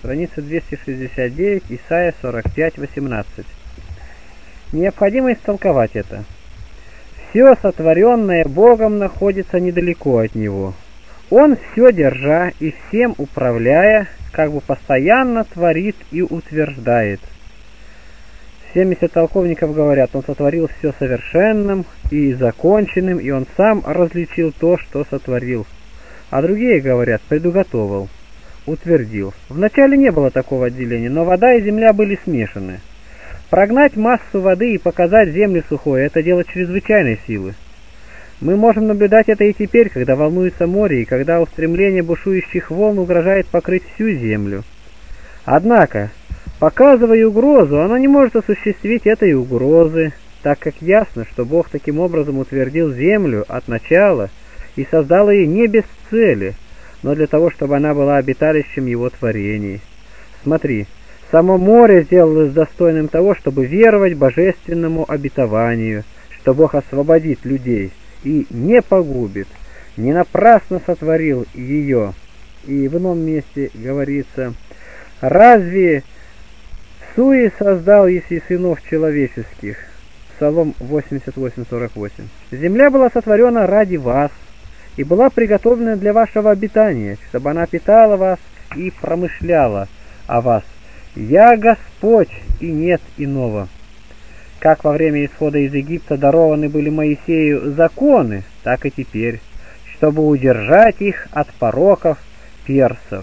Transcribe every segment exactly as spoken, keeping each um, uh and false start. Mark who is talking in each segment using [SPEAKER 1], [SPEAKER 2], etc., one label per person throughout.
[SPEAKER 1] страница двести шестьдесят девять, Исайя сорок пять, восемнадцать. Необходимо истолковать это. Все сотворенное Богом находится недалеко от Него. Он, все держа и всем управляя, как бы постоянно творит и утверждает. семьдесят толковников говорят, Он сотворил все совершенным и законченным, и Он сам различил то, что сотворил. А другие говорят, предуготовил, утвердил. Вначале не было такого отделения, но вода и земля были смешаны. Прогнать массу воды и показать землю сухой – это дело чрезвычайной силы. Мы можем наблюдать это и теперь, когда волнуется море, и когда устремление бушующих волн угрожает покрыть всю землю. Однако, показывая угрозу, оно не может осуществить этой угрозы, так как ясно, что Бог таким образом утвердил землю от начала и создал ее не без цели, но для того, чтобы она была обиталищем Его творений. Смотри, само море сделалось достойным того, чтобы веровать божественному обетованию, что Бог освободит людей и не погубит, не напрасно сотворил ее. И в ином месте говорится: «Разве суе создал, если сынов человеческих?» Псалом восемьдесят восемь, сорок восемь. «Земля была сотворена ради вас и была приготовлена для вашего обитания, чтобы она питала вас и промышляла о вас. Я Господь, и нет иного». Как во время исхода из Египта дарованы были Моисею законы, так и теперь, чтобы удержать их от пороков персов.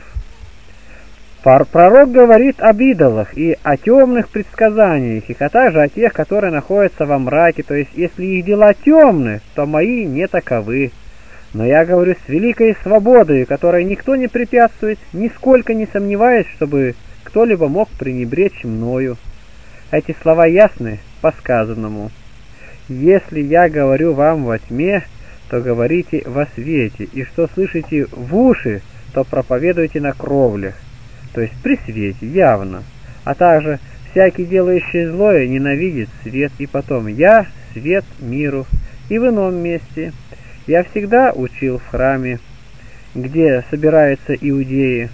[SPEAKER 1] Пророк говорит об идолах и о темных предсказаниях, а также о тех, которые находятся во мраке, то есть, если их дела темны, то мои не таковы. Но я говорю с великой свободой, которой никто не препятствует, нисколько не сомневаясь, чтобы кто-либо мог пренебречь мною. Эти слова ясны по сказанному. Если я говорю вам во тьме, то говорите во свете, и что слышите в уши, то проповедуйте на кровлях, то есть при свете, явно. А также всякий, делающий злое, ненавидит свет. И потом: я свет миру. И в ином месте: я всегда учил в храме, где собираются иудеи.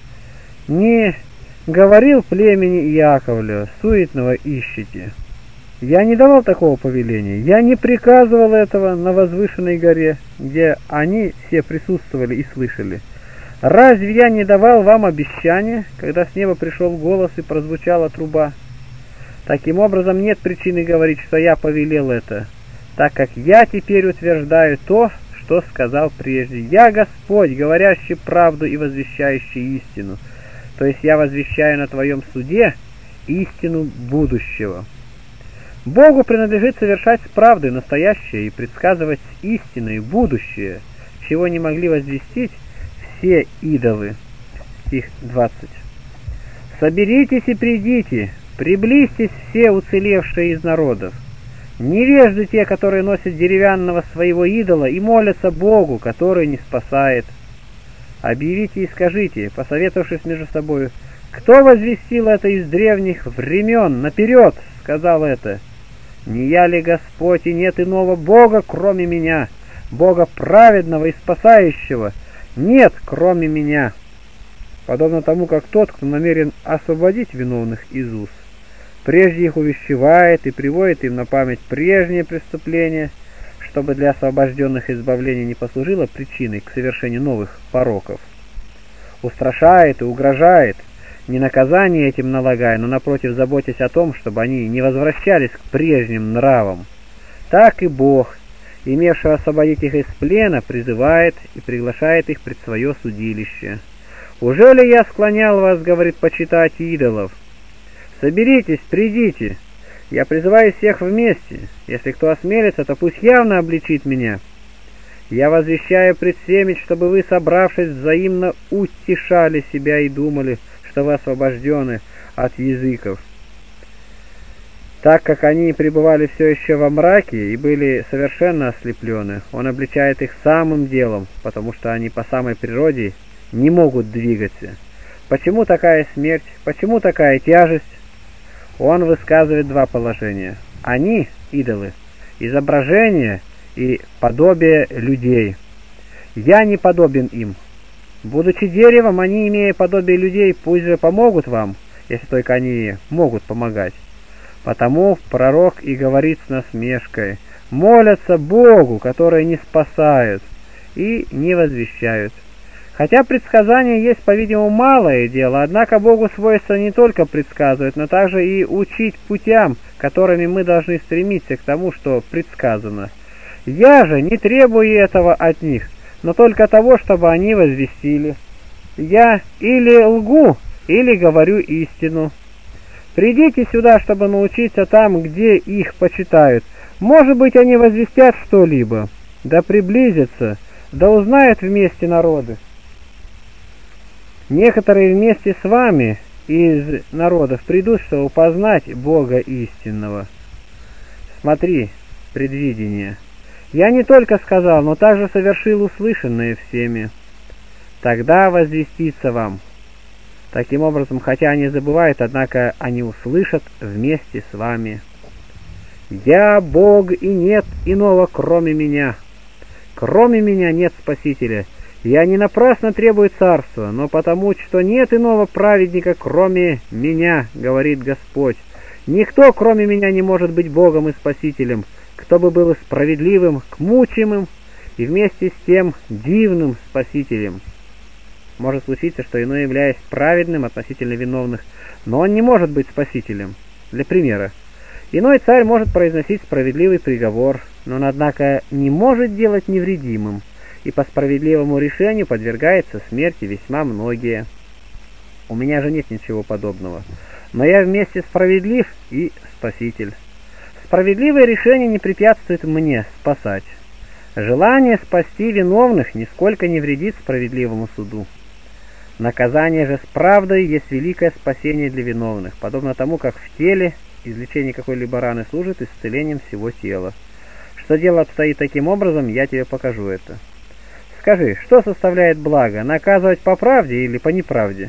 [SPEAKER 1] Не говорил племени Иаковлю: суетного ищите. Я не давал такого повеления, я не приказывал этого на возвышенной горе, где они все присутствовали и слышали. Разве я не давал вам обещания, когда с неба пришел голос и прозвучала труба? Таким образом, нет причины говорить, что я повелел это, так как я теперь утверждаю то, что сказал прежде. Я Господь, говорящий правду и возвещающий истину. То есть я возвещаю на твоем суде истину будущего. Богу принадлежит совершать с правдой настоящее и предсказывать с истиной будущее, чего не могли возвестить все идолы. Стих двадцать. «Соберитесь и придите, приблизьтесь все уцелевшие из народов. Невежды те, которые носят деревянного своего идола и молятся Богу, который не спасает. Объявите и скажите, посоветовавшись между собой: кто возвестил это из древних времен наперед, сказал это? Не я ли Господь, и нет иного Бога, кроме меня, Бога праведного и спасающего? Нет, кроме меня. Подобно тому, как тот, кто намерен освободить виновных из уз, прежде их увещевает и приводит им на память прежние преступления, чтобы для освобожденных избавление не послужило причиной к совершению новых пороков. Устрашает и угрожает, не наказание этим налагая, но напротив заботясь о том, чтобы они не возвращались к прежним нравам. Так и Бог, имевший освободить их из плена, призывает и приглашает их пред свое судилище. «Уже ли я склонял вас, — говорит, — почитать идолов? Соберитесь, придите. Я призываю всех вместе. Если кто осмелится, то пусть явно обличит меня. Я возвещаю пред всеми, чтобы вы, собравшись, взаимно утешали себя и думали, что вы освобождены от языков. Так как они пребывали все еще во мраке и были совершенно ослеплены, он обличает их самым делом, потому что они по самой природе не могут двигаться. Почему такая смерть? Почему такая тяжесть? Он высказывает два положения. Они, идолы, изображение и подобие людей. Я не подобен им. Будучи деревом, они, имея подобие людей, пусть же помогут вам, если только они могут помогать. Потому пророк и говорит с насмешкой: молятся Богу, который не спасает, и не возвещают. Хотя предсказание есть, по-видимому, малое дело, однако Богу свойство не только предсказывать, но также и учить путям, которыми мы должны стремиться к тому, что предсказано. Я же не требую этого от них, но только того, чтобы они возвестили. Я или лгу, или говорю истину. Придите сюда, чтобы научиться там, где их почитают. Может быть, они возвестят что-либо, да приблизятся, да узнают вместе народы. Некоторые вместе с вами из народов придут, чтобы познать Бога истинного. Смотри, предвидение. Я не только сказал, но также совершил услышанное всеми. Тогда возвестится вам. Таким образом, хотя они забывают, однако они услышат вместе с вами. Я Бог, и нет иного, кроме меня. Кроме меня нет Спасителя. Я не напрасно требую царства, но потому, что нет иного праведника, кроме меня, говорит Господь. Никто, кроме меня, не может быть Богом и Спасителем, кто бы был справедливым к мучимым и вместе с тем дивным Спасителем. Может случиться, что иной, являясь праведным относительно виновных, но он не может быть спасителем. Для примера, иной царь может произносить справедливый приговор, но он, однако, не может делать невредимым, и по справедливому решению подвергается смерти весьма многие. У меня же нет ничего подобного, но я вместе справедлив и спаситель. Справедливое решение не препятствует мне спасать. Желание спасти виновных нисколько не вредит справедливому суду. Наказание же с правдой есть великое спасение для виновных, подобно тому, как в теле излечение какой-либо раны служит исцелением всего тела. Что дело обстоит таким образом, я тебе покажу это. Скажи, что составляет благо, наказывать по правде или по неправде?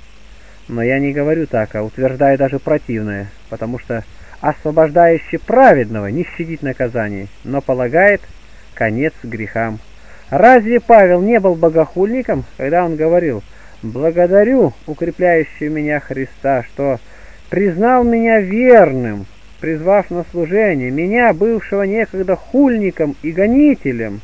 [SPEAKER 1] Но я не говорю так, а утверждаю даже противное, потому что освобождающий праведного не щадит наказаний, но полагает конец грехам. Разве Павел не был богохульником, когда он говорил: «Благодарю укрепляющего меня Христа, что признал меня верным, призвав на служение, меня, бывшего некогда хульником и гонителем,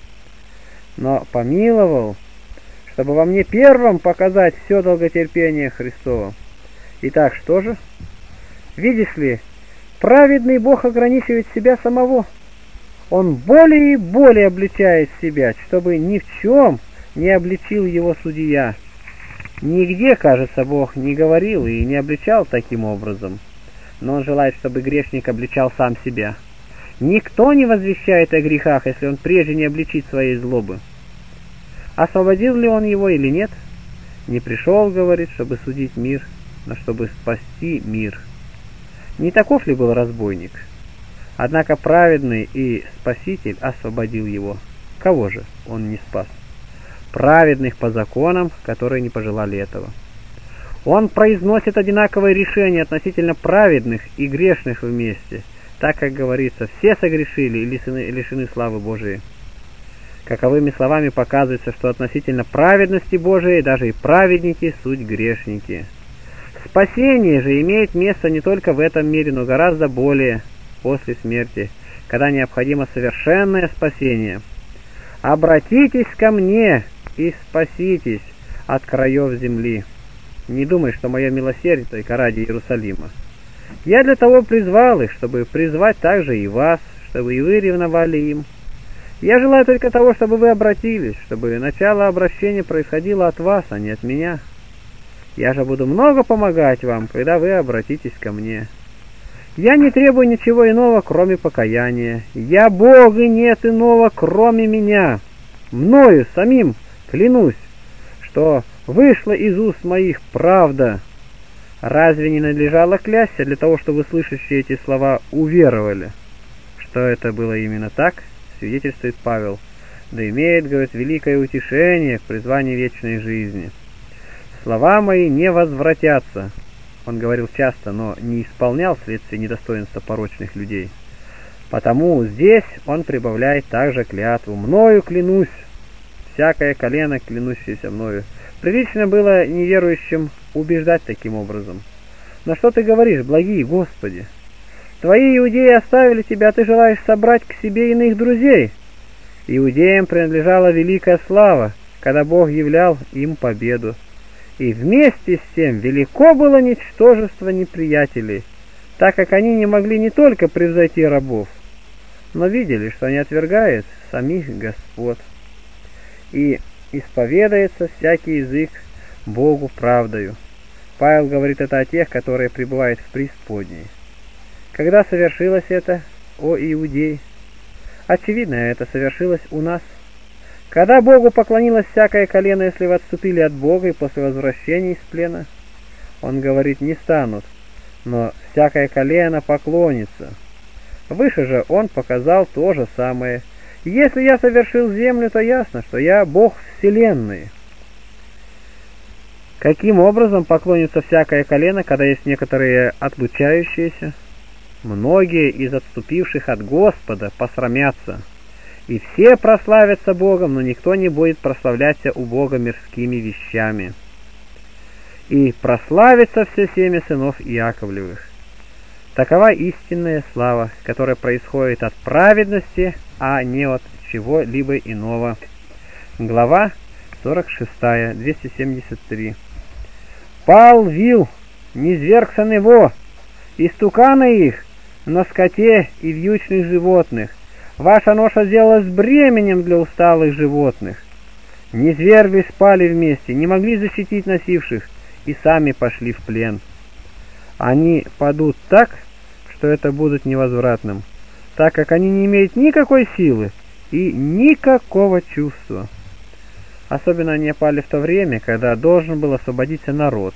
[SPEAKER 1] но помиловал, чтобы во мне первым показать все долготерпение Христово». Итак, что же? Видишь ли, праведный Бог ограничивает себя самого. Он более и более обличает себя, чтобы ни в чем не обличил его судья. Нигде, кажется, Бог не говорил и не обличал таким образом, но он желает, чтобы грешник обличал сам себя. Никто не возвещает о грехах, если он прежде не обличит своей злобы. Освободил ли он его или нет? Не пришел, говорит, чтобы судить мир, но чтобы спасти мир. Не таков ли был разбойник? Однако праведный и Спаситель освободил его. Кого же он не спас? Праведных по законам, которые не пожелали этого. Он произносит одинаковое решение относительно праведных и грешных вместе, так как говорится: все согрешили и лишены, лишены славы Божией. Каковыми словами показывается, что относительно праведности Божией даже и праведники суть грешники. Спасение же имеет место не только в этом мире, но гораздо более после смерти, когда необходимо совершенное спасение. «Обратитесь ко мне и спаситесь от краев земли. Не думай, что мое милосердие только ради Иерусалима. Я для того призвал их, чтобы призвать также и вас, чтобы и вы ревновали им. Я желаю только того, чтобы вы обратились, чтобы начало обращения происходило от вас, а не от меня. Я же буду много помогать вам, когда вы обратитесь ко мне. Я не требую ничего иного, кроме покаяния. Я Бог, и нет иного, кроме меня. Мною самим клянусь, что вышла из уст моих правда. Разве не надлежало клясться для того, чтобы слышащие эти слова уверовали? Что это было именно так, свидетельствует Павел. Да имеет, говорит, великое утешение к призванию вечной жизни. Слова мои не возвратятся. Он говорил часто, но не исполнял вследствие недостоинства порочных людей. Потому здесь он прибавляет также клятву: «Мною клянусь, всякое колено, клянущееся мною, Прилично было неверующим убеждать таким образом. Но что ты говоришь, благие Господи? Твои иудеи оставили тебя, а ты желаешь собрать к себе иных друзей. Иудеям принадлежала великая слава, когда Бог являл им победу. И вместе с тем велико было ничтожество неприятелей, так как они не могли не только превзойти рабов, но видели, что не отвергает самих господ. И исповедается всякий язык Богу правдою. Павел говорит это о тех, которые пребывают в преисподней. Когда совершилось это, о иудей? Очевидно, это совершилось у нас. Когда Богу поклонилось всякое колено, если вы отступили от Бога и после возвращения из плена? Он говорит, не станут, но всякое колено поклонится. Выше же он показал то же самое. Если я совершил землю, то ясно, что я Бог вселенной. Каким образом поклонится всякое колено, когда есть некоторые отлучающиеся? Многие из отступивших от Господа посрамятся, и все прославятся Богом, но никто не будет прославляться у Бога мирскими вещами. И прославится все семя сынов Иаковлевых. Такова истинная слава, которая происходит от праведности, а не от чего-либо иного. Глава сорок шестая, двести семьдесят три. Пал вил, низвергся него, истуканы их на скоте и вьючных животных. Ваша ноша сделалась бременем для усталых животных. Низвергли спали вместе, не могли защитить носивших, и сами пошли в плен. Они падут так, что это будет невозвратным, так как они не имеют никакой силы и никакого чувства. Особенно они пали в то время, когда должен был освободиться народ.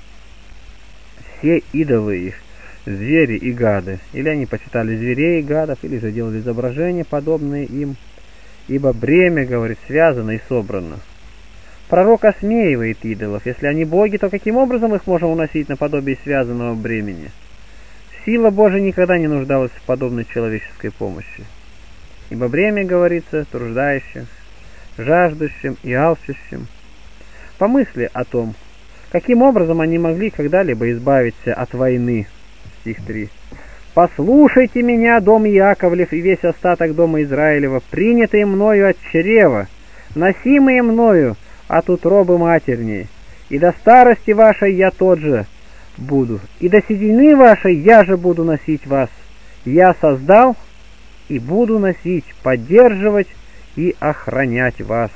[SPEAKER 1] Все идолы их, звери и гады, или они почитали зверей и гадов, или же делали изображения, подобные им, ибо бремя, говорит, связано и собрано. Пророк осмеивает идолов. Если они боги, то каким образом их можно уносить наподобие связанного бремени? Сила Божия никогда не нуждалась в подобной человеческой помощи. Ибо бремя, говорится, труждающим, жаждущим и алчущим. Помысли о том, каким образом они могли когда-либо избавиться от войны. Стих три. «Послушайте меня, дом Иаковлев и весь остаток дома Израилева, принятые мною от чрева, носимые мною от утробы матерней, и до старости вашей я тот же буду, и до седины вашей я же буду носить вас. Я создал и буду носить, поддерживать и охранять вас».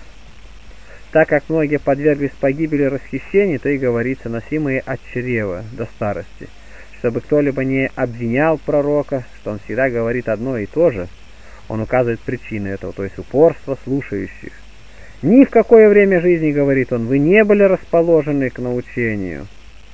[SPEAKER 1] Так как многие подверглись погибели расхищений, то и говорится, носимые от чрева до старости, чтобы кто-либо не обвинял пророка, что он всегда говорит одно и то же. Он указывает причины этого, то есть упорство слушающих. Ни в какое время жизни, говорит он, вы не были расположены к научению.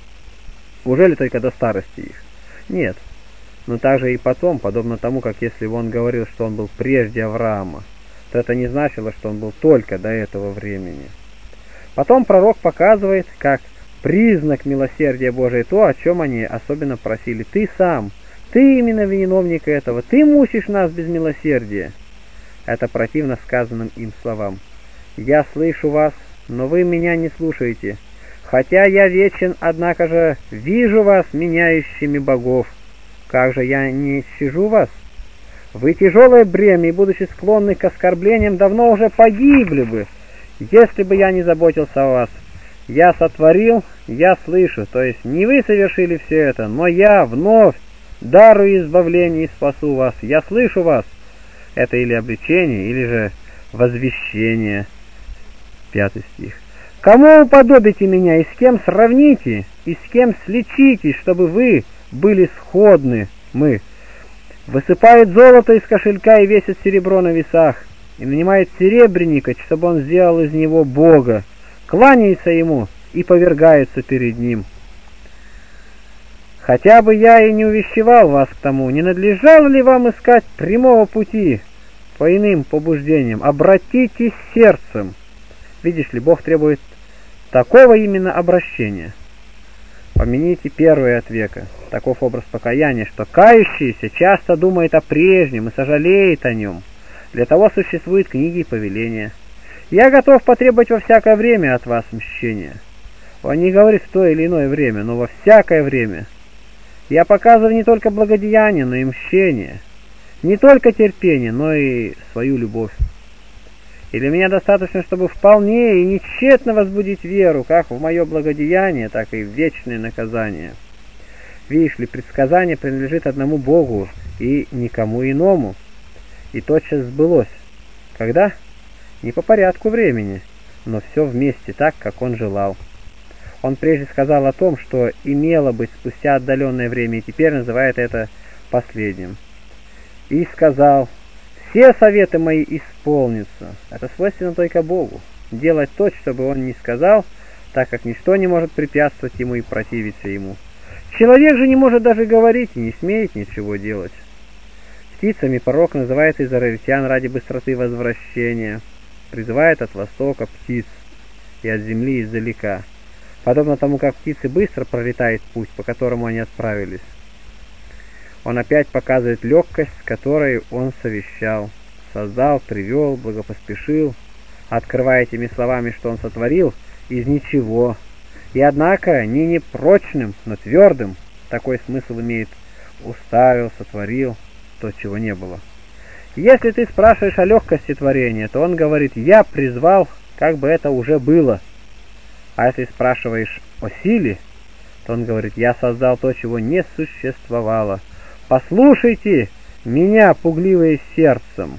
[SPEAKER 1] Ужели только до старости их? Нет. Но также и потом, подобно тому, как если бы он говорил, что он был прежде Авраама, то это не значило, что он был только до этого времени. Потом пророк показывает, как признак милосердия Божия то, о чем они особенно просили. Ты сам, ты именно виновник этого, ты мучишь нас без милосердия. Это противно сказанным им словам. Я слышу вас, но вы меня не слушаете. Хотя я вечен, однако же вижу вас меняющими богов. Как же я не щажу вас? Вы тяжелое бремя, и, будучи склонны к оскорблениям, давно уже погибли бы, если бы я не заботился о вас. Я сотворил, я слышу, то есть не вы совершили все это, но я вновь дарую избавление и спасу вас. Я слышу вас. Это или обличение, или же возвещение. Пятый стих. Кому уподобите меня, и с кем сравните, и с кем сличитесь, чтобы вы были сходны мы? Высыпает золото из кошелька и весит серебро на весах, и нанимает серебряника, чтобы он сделал из него Бога, кланяется ему и повергается перед ним. Хотя бы я и не увещевал вас к тому, не надлежало ли вам искать прямого пути по иным побуждениям? Обратитесь сердцем. Видишь ли, Бог требует такого именно обращения. Помяните первое от века. Таков образ покаяния, что кающийся часто думает о прежнем и сожалеет о нем. Для того существуют книги и повеления. Я готов потребовать во всякое время от вас мщения. Он не говорит в то или иное время, но во всякое время. Я показываю не только благодеяние, но и мщение, не только терпение, но и свою любовь. И для меня достаточно, чтобы вполне и нечетно возбудить веру, как в мое благодеяние, так и в вечное наказание. Видишь ли, предсказание принадлежит одному Богу и никому иному. И тотчас сбылось. Когда? Не по порядку времени, но все вместе так, как он желал. Он прежде сказал о том, что имело быть спустя отдаленное время, и теперь называет это последним. И сказал: «Все советы мои исполнятся». Это свойственно только Богу, делать то, чтобы он не сказал, так как ничто не может препятствовать ему и противиться ему. Человек же не может даже говорить и не смеет ничего делать. Птицами пророк называет израильтян ради быстроты возвращения, призывает от востока птиц и от земли издалека, подобно тому, как птицы быстро пролетают путь, по которому они отправились. Он опять показывает легкость, с которой он совещал, создал, привел, благопоспешил, открывая этими словами, что он сотворил из ничего, и однако не непрочным, но твердым, такой смысл имеет «уставил, сотворил», то, чего не было. Если ты спрашиваешь о легкости творения, то он говорит: «Я призвал, как бы это уже было». А если спрашиваешь о силе, то он говорит: «Я создал то, чего не существовало. Послушайте меня, пугливые сердцем».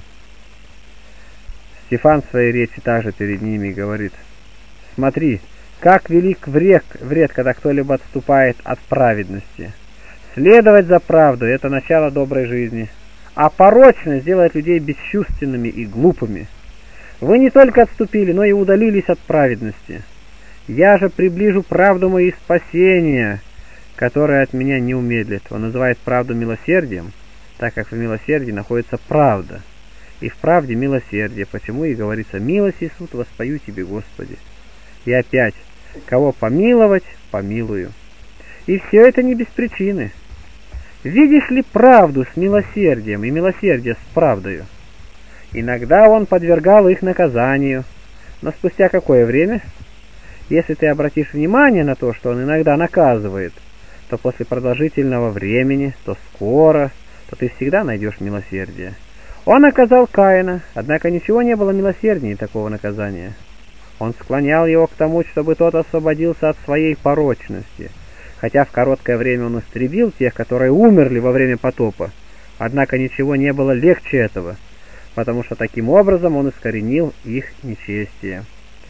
[SPEAKER 1] Стефан в своей речи также перед ними говорит: «Смотри, как велик вред, вред, когда кто-либо отступает от праведности. Следовать за правду — это начало доброй жизни, а порочность делает людей бесчувственными и глупыми. Вы не только отступили, но и удалились от праведности. Я же приближу правду мою и спасение, которое от меня не умедлит». Он называет правду милосердием, так как в милосердии находится правда, и в правде милосердие, почему и говорится: «Милость и суд воспою тебе, Господи». И опять: «Кого помиловать, помилую». И все это не без причины. Видишь ли правду с милосердием и милосердие с правдою? Иногда он подвергал их наказанию, но спустя какое время? Если ты обратишь внимание на то, что он иногда наказывает, то после продолжительного времени, то скоро, то ты всегда найдешь милосердие. Он наказал Каина, однако ничего не было милосерднее такого наказания. Он склонял его к тому, чтобы тот освободился от своей порочности. Хотя в короткое время он истребил тех, которые умерли во время потопа, однако ничего не было легче этого, потому что таким образом он искоренил их нечестие.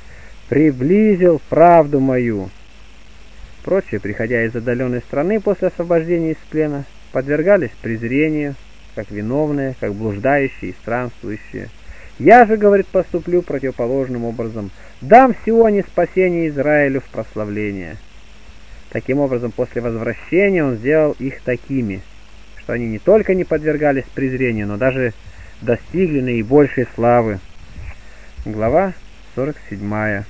[SPEAKER 1] «Приблизил правду мою». Прочие, приходя из отдаленной страны после освобождения из плена, подвергались презрению, как виновные, как блуждающие и странствующие. «Я же, — говорит, — поступлю противоположным образом, дам в Сионе спасение Израилю в прославление». Таким образом, после возвращения он сделал их такими, что они не только не подвергались презрению, но даже достигли наибольшей славы. Глава сорок семь,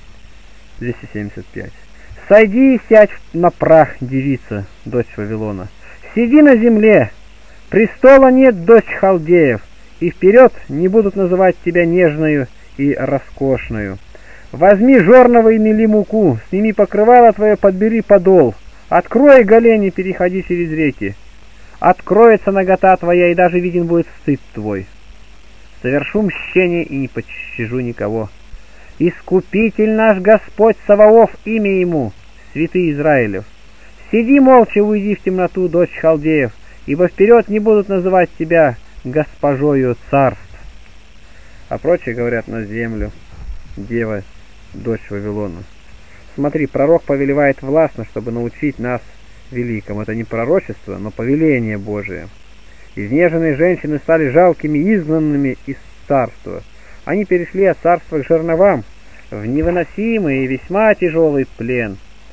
[SPEAKER 1] двести семьдесят пять. «Сойди и сядь на прах, девица, дочь Вавилона. Сиди на земле, престола нет, дочь халдеев, и вперед не будут называть тебя нежною и роскошною. Возьми жорного и мели муку, сними покрывало твое, подбери подол, открой голени, переходи через реки. Откроется нагота твоя, и даже виден будет стыд твой. Совершу мщение и не пощажу никого. Искупитель наш Господь Саваоф, имя ему, святый Израилев. Сиди молча, уйди в темноту, дочь халдеев, ибо вперед не будут называть тебя госпожою царств». А прочие говорят: «На землю, дева, дочь Вавилона». Смотри, пророк повелевает властно, чтобы научить нас великому. Это не пророчество, но повеление Божие. Изнеженные женщины стали жалкими, изгнанными из царства. Они перешли от царства к жерновам, в невыносимый и весьма тяжелый плен.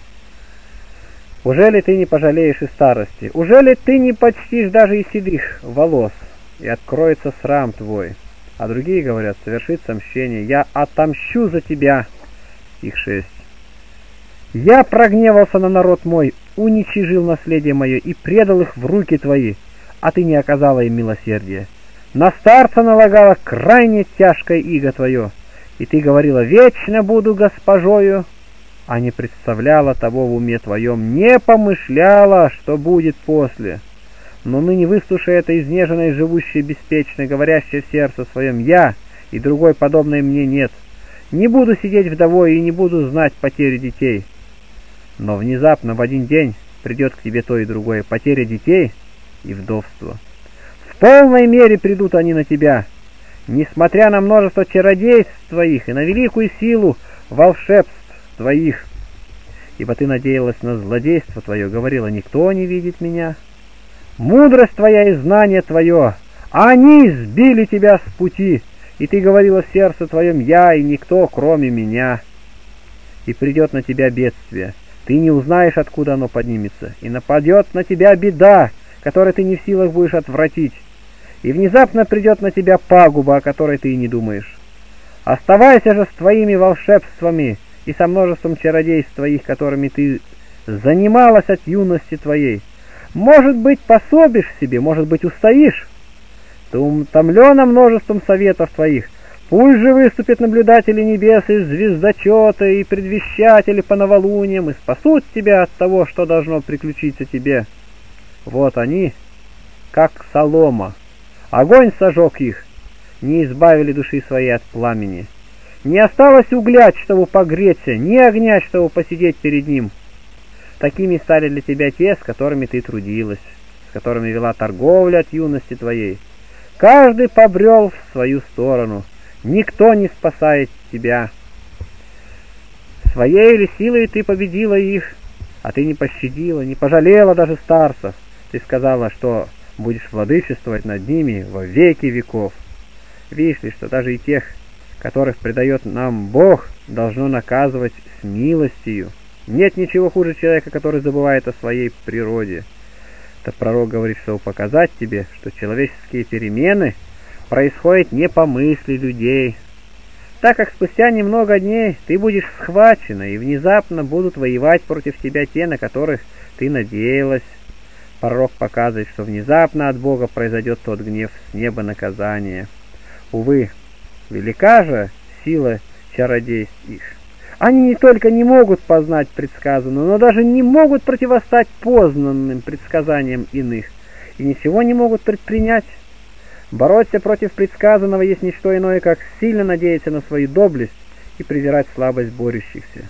[SPEAKER 1] Ужели ты не пожалеешь и старости? Ужели ты не почтишь даже и седых волос, и откроется срам твой? А другие говорят: совершится мщение, я отомщу за тебя. Стих шесть. Я прогневался на народ мой, уничижил наследие мое и предал их в руки твои, а ты не оказала им милосердия. На старца налагала крайне тяжкое иго твое, И ты говорила: вечно буду госпожою, а не представляла того в уме твоем, не помышляла, что будет после. Но ныне выслушай это изнеженное, живущее беспечно, говорящее в сердце своем: я и другой подобной мне нет. Не буду сидеть вдовой и не буду знать потери детей. Но внезапно в один день придет к тебе то и другое: потеря детей и вдовство. В полной мере придут они на тебя, несмотря на множество чародейств твоих и на великую силу волшебств твоих. Ибо ты надеялась на злодейство твое, говорила: никто не видит меня. Мудрость твоя и знание твое, они сбили тебя с пути, и ты говорила в сердце твоем: я и никто, кроме меня. И придет на тебя бедствие, ты не узнаешь, откуда оно поднимется, и нападет на тебя беда, которой ты не в силах будешь отвратить, и внезапно придет на тебя пагуба, о которой ты и не думаешь. Оставайся же с твоими волшебствами и со множеством чародейств твоих, которыми ты занималась от юности твоей. Может быть, пособишь себе, может быть, устоишь. Ты утомлена множеством советов твоих. Пусть же выступят наблюдатели небес и звездочеты, и предвещатели по новолуниям, и спасут тебя от того, что должно приключиться тебе. Вот они, как солома. Огонь сожег их, не избавили души своей от пламени. Не осталось угля, чтобы погреться, ни огня, чтобы посидеть перед ним. Такими стали для тебя те, с которыми ты трудилась, с которыми вела торговлю от юности твоей. Каждый побрел в свою сторону, никто не спасает тебя. Своей ли силой ты победила их, а ты не пощадила, не пожалела даже старцев. Ты сказала, что будешь владычествовать над ними во веки веков. Видишь ли, что даже и тех, которых предает нам Бог, должно наказывать с милостью. Нет ничего хуже человека, который забывает о своей природе. Это пророк говорит, чтобы показать тебе, что человеческие перемены происходят не по мысли людей, так как спустя немного дней ты будешь схвачена, и внезапно будут воевать против тебя те, на которых ты надеялась. Пророк показывает, что внезапно от Бога произойдет тот гнев с неба наказания. Увы, велика же сила чародейств их. Они не только не могут познать предсказанное, но даже не могут противостать познанным предсказаниям иных, и ничего не могут предпринять. Бороться против предсказанного есть не что иное, как сильно надеяться на свою доблесть и презирать слабость борющихся.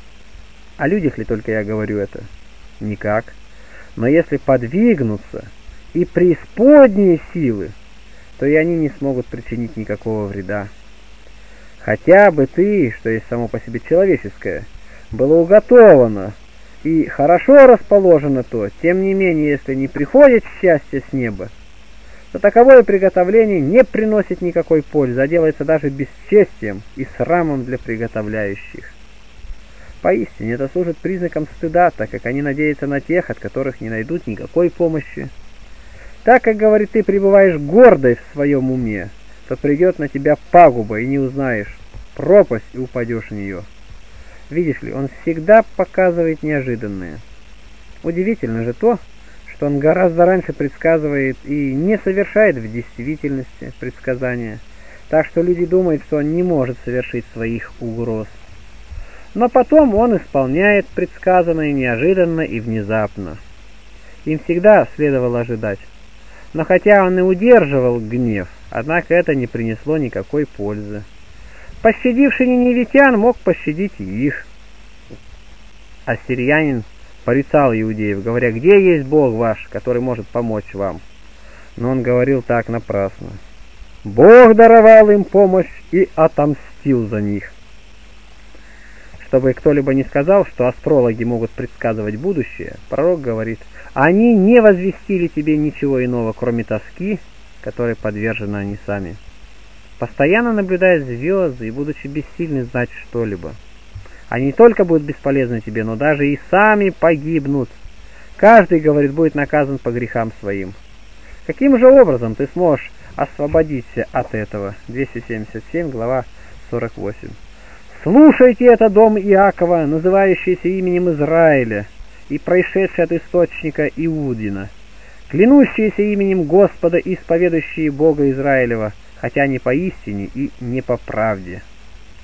[SPEAKER 1] О людях ли только я говорю это? Никак. Но если подвигнутся и преисподние силы, то и они не смогут причинить никакого вреда. Хотя бы ты, что есть само по себе человеческое, было уготовано и хорошо расположено то, тем не менее, если не приходит счастье с неба, то таковое приготовление не приносит никакой пользы, а делается даже бесчестием и срамом для приготовляющих. Поистине это служит признаком стыда, так как они надеются на тех, от которых не найдут никакой помощи. Так как, говорит, ты пребываешь гордой в своем уме, то придет на тебя пагуба, и не узнаешь пропасть, и упадешь в нее. Видишь ли, он всегда показывает неожиданное. Удивительно же то, что он гораздо раньше предсказывает и не совершает в действительности предсказания, так что люди думают, что он не может совершить своих угроз. Но потом он исполняет предсказанное неожиданно и внезапно. Им всегда следовало ожидать. Но хотя он и удерживал гнев, однако это не принесло никакой пользы. Пощадивший ниневитян мог пощадить и их. Ассирянин порицал иудеев, говоря: где есть Бог ваш, который может помочь вам? Но он говорил так напрасно. Бог даровал им помощь и отомстил за них. Чтобы кто-либо не сказал, что астрологи могут предсказывать будущее, пророк говорит: они не возвестили тебе ничего иного, кроме тоски, которой подвержены они сами. Постоянно наблюдая звезды и будучи бессильны знать что-либо, они не только будут бесполезны тебе, но даже и сами погибнут. Каждый, говорит, будет наказан по грехам своим. Каким же образом ты сможешь освободиться от этого? двести семьдесят семь, глава сорок восемь. Слушайте это, дом Иакова, называющийся именем Израиля, и происшедший от источника Иудина, клянущиеся именем Господа, исповедующие Бога Израилева, хотя не по истине и не по правде.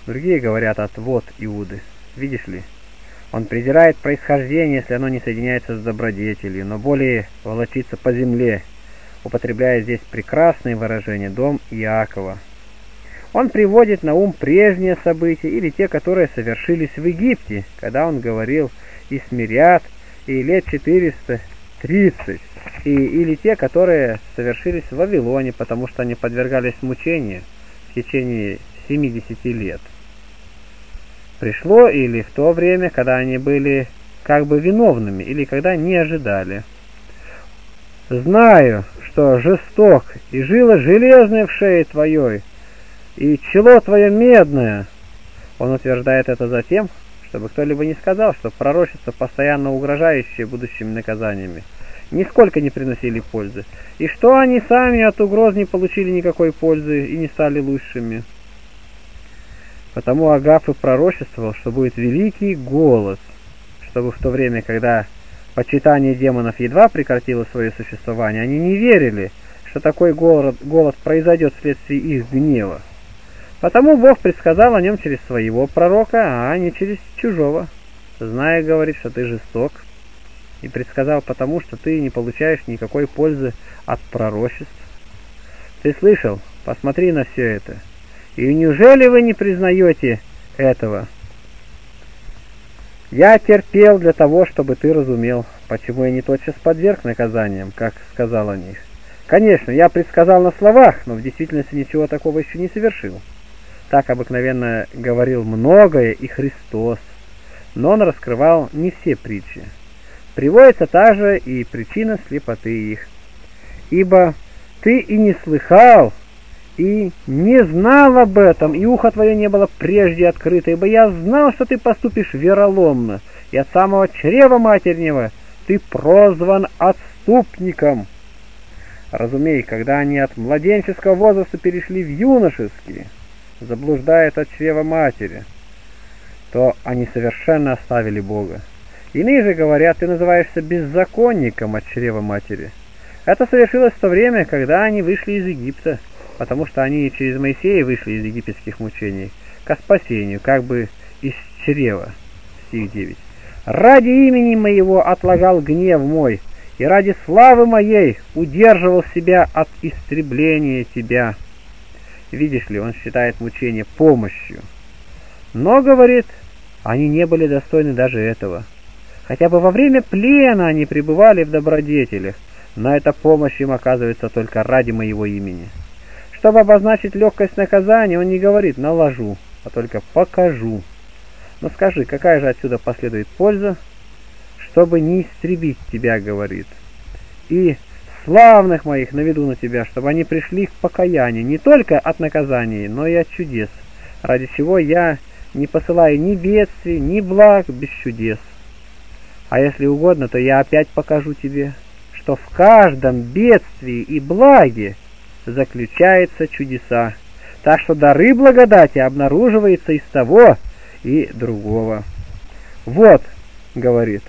[SPEAKER 1] Другие говорят отвод Иуды. Видишь ли, он презирает происхождение, если оно не соединяется с добродетелью, но более волочится по земле, употребляя здесь прекрасные выражения «дом Иакова». Он приводит на ум прежние события или те, которые совершились в Египте, когда он говорил «и смирят», и лет четыреста тридцать, и, или те, которые совершились в Вавилоне, потому что они подвергались мучению в течение семидесяти лет. Пришло или в то время, когда они были как бы виновными, или когда не ожидали. «Знаю, что жесток, и жила железная в шее твоей, и чело твое медное». Он утверждает это затем, чтобы кто-либо не сказал, что пророчества, постоянно угрожающие будущими наказаниями, нисколько не приносили пользы, и что они сами от угроз не получили никакой пользы и не стали лучшими. Потому Агав и пророчествовал, что будет великий голод, чтобы в то время, когда почитание демонов едва прекратило свое существование, они не верили, что такой голод, голод произойдет вследствие их гнева. Потому Бог предсказал о нем через своего пророка, а не через чужого. Зная, говорит, что ты жесток, и предсказал потому, что ты не получаешь никакой пользы от пророчеств. Ты слышал? Посмотри на все это. И неужели вы не признаете этого? Я терпел для того, чтобы ты разумел, почему я не тотчас подверг наказаниям, как сказал о них. Конечно, я предсказал на словах, но в действительности ничего такого еще не совершил. Так обыкновенно говорил многое и Христос, но он раскрывал не все притчи. Приводится также и причина слепоты их. Ибо ты и не слыхал, и не знал об этом, и ухо твое не было прежде открыто, ибо я знал, что ты поступишь вероломно, и от самого чрева матернего ты прозван отступником. Разумей, когда они от младенческого возраста перешли в юношеский, заблуждает от чрева матери, то они совершенно оставили Бога. Иные же говорят, ты называешься беззаконником от чрева матери. Это совершилось в то время, когда они вышли из Египта, потому что они через Моисея вышли из египетских мучений ко спасению, как бы из чрева. Стих девять. «Ради имени моего отлагал гнев мой, и ради славы моей удерживал себя от истребления тебя». Видишь ли, он считает мучение помощью. Но, говорит, они не были достойны даже этого. Хотя бы во время плена они пребывали в добродетелях, но эта помощь им оказывается только ради моего имени. Чтобы обозначить легкость наказания, он не говорит «наложу», а только «покажу». Но скажи, какая же отсюда последует польза? «Чтобы не истребить тебя», говорит. «И славных моих наведу на тебя, чтобы они пришли к покаянию не только от наказаний, но и от чудес, ради чего я не посылаю ни бедствий, ни благ без чудес. А если угодно, то я опять покажу тебе, что в каждом бедствии и благе заключается чудеса, так что дары благодати обнаруживаются из того и другого. Вот, говорит,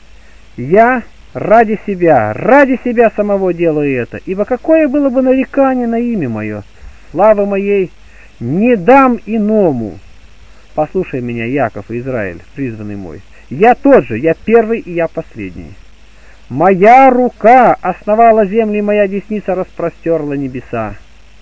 [SPEAKER 1] я ради себя, ради себя самого делаю это, ибо какое было бы нарекание на имя мое, славы моей не дам иному. Послушай меня, Яков и Израиль, призванный мой, я тот же, я первый и я последний. Моя рука основала земли, моя десница распростерла небеса.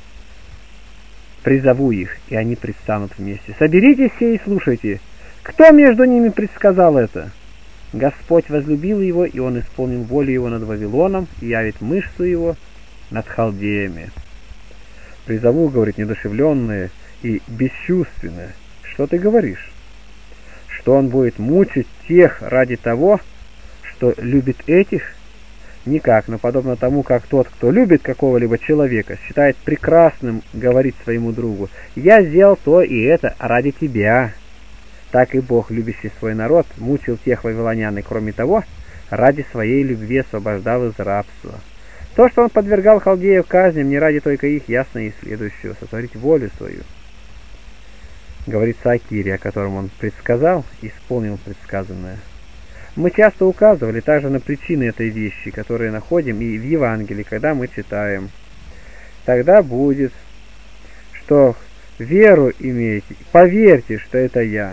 [SPEAKER 1] Призову их, и они предстанут вместе. Соберитесь все и слушайте. Кто между ними предсказал это? Господь возлюбил его, и он исполнил волю его над Вавилоном, и явит мышцу его над халдеями. Призову, говорит, недушевленное и бесчувственное. Что ты говоришь? Что он будет мучить тех ради того, что любит этих? Никак, но подобно тому, как тот, кто любит какого-либо человека, считает прекрасным говорить своему другу: «Я сделал то и это ради тебя», так и Бог, любящий свой народ, мучил тех вавилонян, и кроме того, ради своей любви освобождал из рабства. То, что он подвергал халдеев казням, не ради только их, ясно и следующего, сотворить волю свою. Говорится о Кире, о котором он предсказал, исполнил предсказанное. Мы часто указывали также на причины этой вещи, которые находим и в Евангелии, когда мы читаем. Тогда будет, что веру имейте, поверьте, что это я.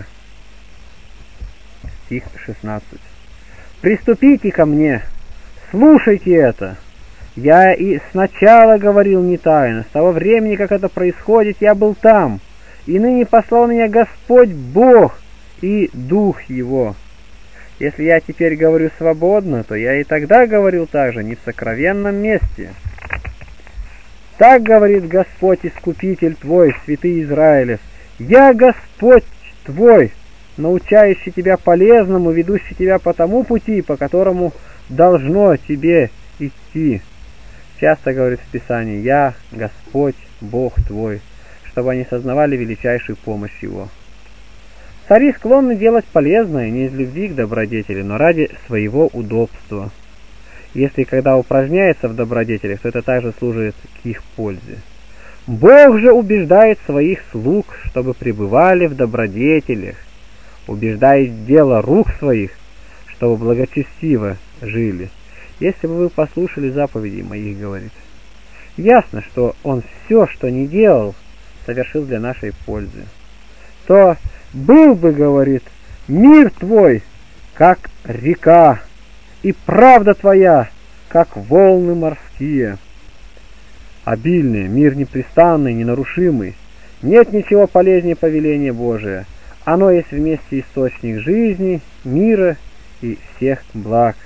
[SPEAKER 1] Стих шестнадцать. Приступите ко мне, слушайте это. Я и сначала говорил не тайно, с того времени, как это происходит, я был там, и ныне послал меня Господь Бог и Дух Его. Если я теперь говорю свободно, то я и тогда говорил так же, не в сокровенном месте. Так говорит Господь, Искупитель твой, святый Израилев: я Господь твой, научающий тебя полезному, ведущий тебя по тому пути, по которому должно тебе идти. Часто говорит в Писании: я Господь Бог твой, чтобы они сознавали величайшую помощь Его. Цари склонны делать полезное не из любви к добродетели, но ради своего удобства. Если когда упражняется в добродетелях, то это также служит к их пользе. Бог же убеждает своих слуг, чтобы пребывали в добродетелях, убеждает дело рук своих, чтобы благочестиво жили. Если бы вы послушали заповедей моих, говорит. Ясно, что Он все, что не делал, совершил для нашей пользы. То был бы, говорит, мир твой, как река, и правда твоя, как волны морские. Обильный, мир непрестанный, ненарушимый. Нет ничего полезнее повеления Божия. Оно есть вместе источник жизни, мира и всех благ.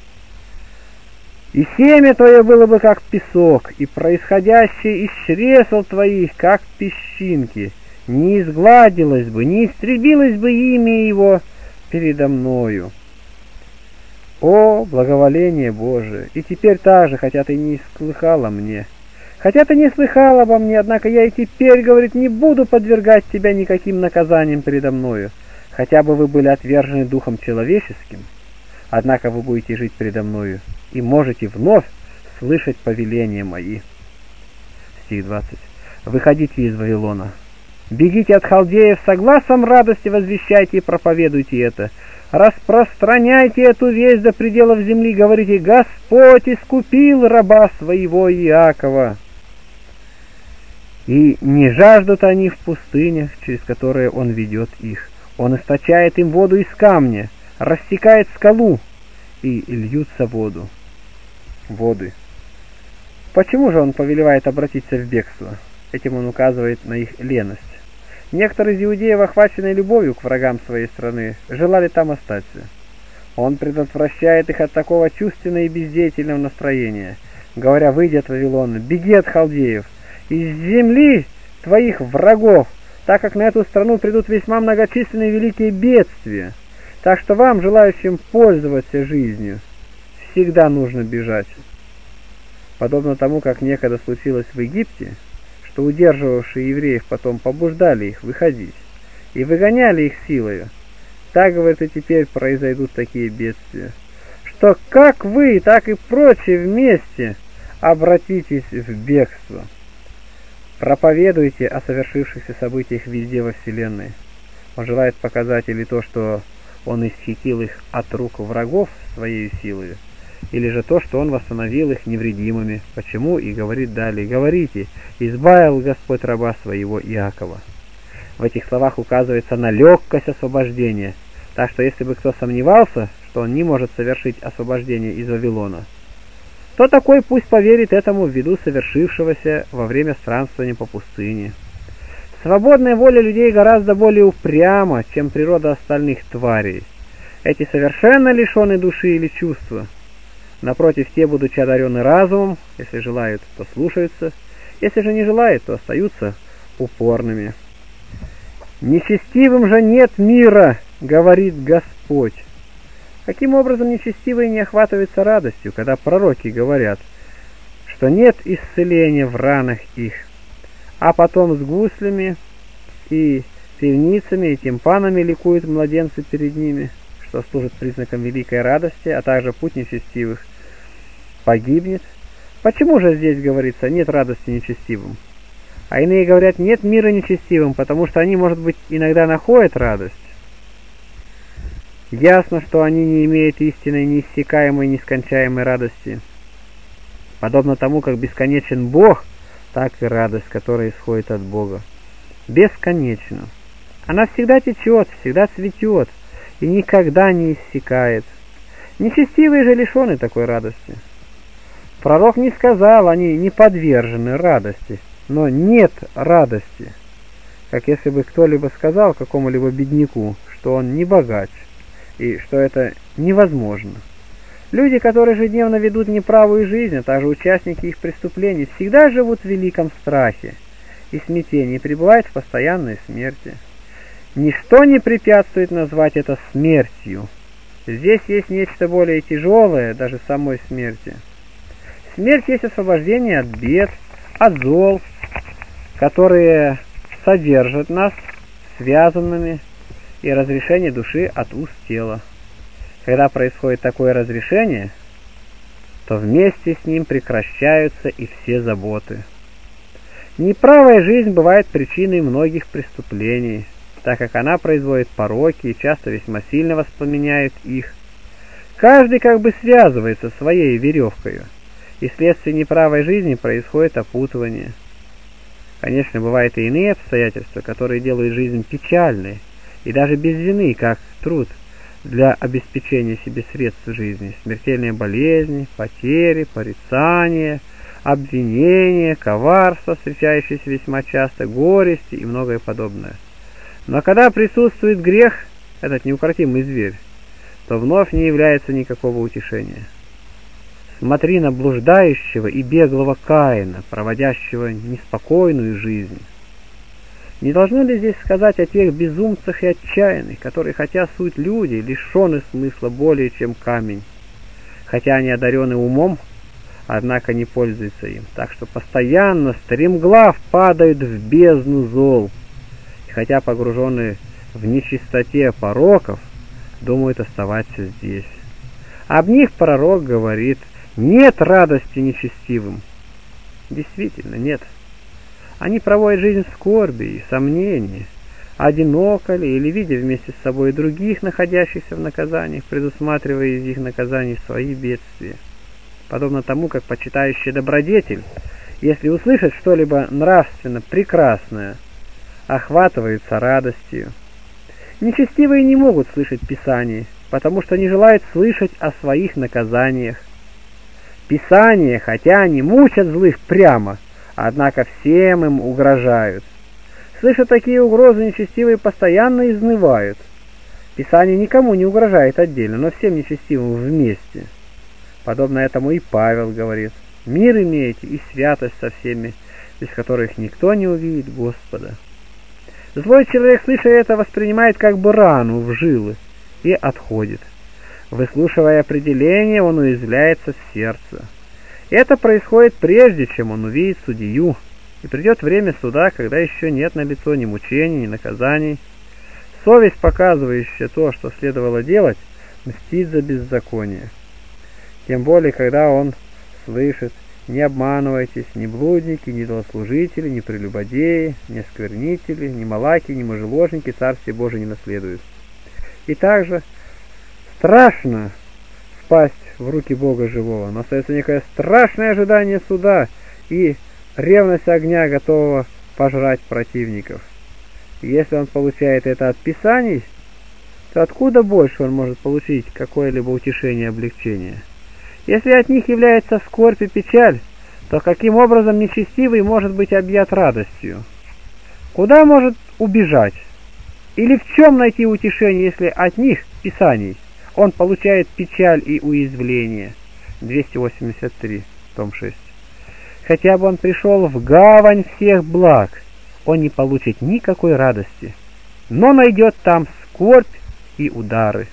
[SPEAKER 1] И семя твое было бы как песок, и происходящее из чресел твоих, как песчинки, не изгладилось бы, не истребилось бы имя его передо мною. О, благоволение Божие! И теперь также, хотя ты не слыхала мне, хотя ты не слыхала обо мне, однако я и теперь, говорит, не буду подвергать тебя никаким наказаниям передо мною, хотя бы вы были отвержены духом человеческим, однако вы будете жить передо мною и можете вновь слышать повеления мои. Стих двадцать. Выходите из Вавилона, бегите от халдеев, с гласом радости возвещайте и проповедуйте это. Распространяйте эту весть до пределов земли, говорите: Господь искупил раба своего Иакова. И не жаждут они в пустынях, через которые Он ведет их. Он источает им воду из камня, рассекает скалу, и льются воду. Воды. Почему же Он повелевает обратиться в бегство? Этим Он указывает на их леность. Некоторые из иудеев, охваченные любовью к врагам своей страны, желали там остаться. Он предотвращает их от такого чувственного и бездеятельного настроения, говоря: выйди от Вавилона, беги от халдеев, из земли твоих врагов, так как на эту страну придут весьма многочисленные великие бедствия. Так что вам, желающим пользоваться жизнью, всегда нужно бежать. Подобно тому, как некогда случилось в Египте, что удерживавшие евреев потом побуждали их выходить и выгоняли их силою, так, говорит, и теперь произойдут такие бедствия, что как вы, так и прочие вместе обратитесь в бегство. Проповедуйте о совершившихся событиях везде во Вселенной. Он желает показать или то, что Он исхитил их от рук врагов своей силой, или же то, что Он восстановил их невредимыми. Почему? И говорит далее: говорите: избавил Господь раба своего Иакова. В этих словах указывается на легкость освобождения, так что если бы кто сомневался, что он не может совершить освобождение из Вавилона, то такой пусть поверит этому ввиду совершившегося во время странствования по пустыне. Свободная воля людей гораздо более упряма, чем природа остальных тварей. Эти совершенно лишены души или чувства. Напротив, те, будучи одарены разумом, если желают, то слушаются, если же не желают, то остаются упорными. «Нечестивым же нет мира, — говорит Господь». Каким образом нечестивые не охватываются радостью, когда пророки говорят, что нет исцеления в ранах их, а потом с гуслями и певницами и тимпанами ликуют младенцы перед ними, что служит признаком великой радости, а также путь нечестивых погибнет? Почему же здесь говорится «нет радости нечестивым»? А иные говорят «нет мира нечестивым», потому что они, может быть, иногда находят радость. Ясно, что они не имеют истинной, неиссякаемой, нескончаемой радости. Подобно тому, как бесконечен Бог, так и радость, которая исходит от Бога. бесконечна. Она всегда течет, всегда цветет и никогда не иссякает. Нечестивые же лишены такой радости. Пророк не сказал, они не подвержены радости, но нет радости. Как если бы кто-либо сказал какому-либо бедняку, что он не богач, и что это невозможно. Люди, которые ежедневно ведут неправую жизнь, а также участники их преступлений, всегда живут в великом страхе и смятении, и пребывают в постоянной смерти. Ничто не препятствует назвать это смертью. Здесь есть нечто более тяжелое, даже самой смерти. Смерть есть освобождение от бед, от зол, которые содержат нас связанными, и разрешение души от уст тела. Когда происходит такое разрешение, то вместе с ним прекращаются и все заботы. Неправая жизнь бывает причиной многих преступлений, так как она производит пороки и часто весьма сильно воспламеняет их. Каждый как бы связывается своей веревкою, и вследствие неправой жизни происходит опутывание. Конечно, бывают и иные обстоятельства, которые делают жизнь печальной, и даже без вины, как труд для обеспечения себе средств жизни, смертельные болезни, потери, порицания, обвинения, коварства, встречающиеся весьма часто, горести и многое подобное. Но когда присутствует грех, этот неукротимый зверь, то вновь не является никакого утешения. Смотри на блуждающего и беглого Каина, проводящего неспокойную жизнь. Не должно ли здесь сказать о тех безумцах и отчаянных, которые, хотя суть люди, лишены смысла более, чем камень, хотя они одарены умом, однако не пользуются им, так что постоянно стремглав падают в бездну зол, и хотя погруженные в нечистоте пороков, думают оставаться здесь. Об них пророк говорит: нет радости нечестивым. Действительно, нет. Они проводят жизнь в скорби и сомнении, одиноко ли или видя вместе с собой других, находящихся в наказаниях, предусматривая из их наказаний свои бедствия. Подобно тому, как почитающий добродетель, если услышит что-либо нравственно прекрасное, охватывается радостью. Нечестивые не могут слышать Писание, потому что не желают слышать о своих наказаниях. Писание, хотя они мучат злых прямо, однако всем им угрожают. Слыша такие угрозы, нечестивые постоянно изнывают. Писание никому не угрожает отдельно, но всем нечестивым вместе. Подобно этому и Павел говорит: «Мир имеете и святость со всеми, без которых никто не увидит Господа». Злой человек, слыша это, воспринимает как бы рану в жилы и отходит. Выслушивая определение, он уязвляется в сердце. Это происходит прежде, чем он увидит судью, и придет время суда, когда еще нет налицо ни мучений, ни наказаний. Совесть, показывающая то, что следовало делать, мстит за беззаконие. Тем более, когда он слышит: «Не обманывайтесь, ни блудники, ни злослужители, ни прелюбодеи, ни осквернители, ни малаки, ни мужеложники Царствие Божие не наследуют». И также страшно впасть в руки Бога живого, но остается некое страшное ожидание суда и ревность огня, готового пожрать противников. И если он получает это от Писаний, то откуда больше он может получить какое-либо утешение и облегчение? Если от них является скорбь и печаль, то каким образом нечестивый может быть объят радостью? Куда может убежать? Или в чем найти утешение, если от них, Писаний, он получает печаль и уязвление? двести восемьдесят три, том шесть. Хотя бы он пришел в гавань всех благ, он не получит никакой радости, но найдет там скорбь и удары.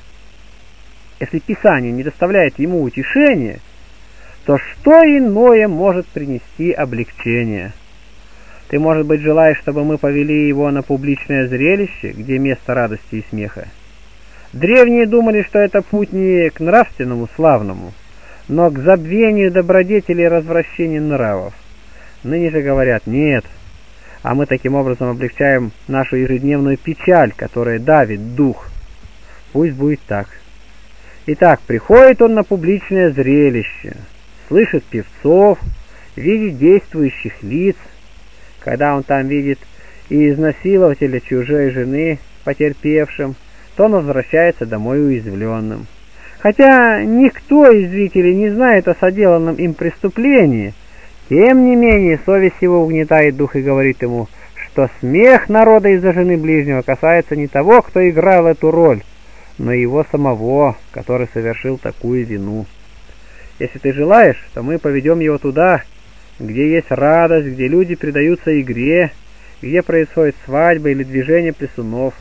[SPEAKER 1] Если Писание не доставляет ему утешения, то что иное может принести облегчение? Ты, может быть, желаешь, чтобы мы повели его на публичное зрелище, где место радости и смеха? Древние думали, что это путь не к нравственному славному, но к забвению добродетели и развращению нравов. Ныне же говорят: нет, а мы таким образом облегчаем нашу ежедневную печаль, которая давит дух. Пусть будет так. Итак, приходит он на публичное зрелище, слышит певцов, видит действующих лиц. Когда он там видит и изнасилователя чужой жены потерпевшим, то он возвращается домой уязвленным. Хотя никто из зрителей не знает о соделанном им преступлении, тем не менее совесть его угнетает дух и говорит ему, что смех народа из-за жены ближнего касается не того, кто играл эту роль, но его самого, который совершил такую вину. Если ты желаешь, то мы поведем его туда, где есть радость, где люди предаются игре, где происходит свадьба или движение плясунов.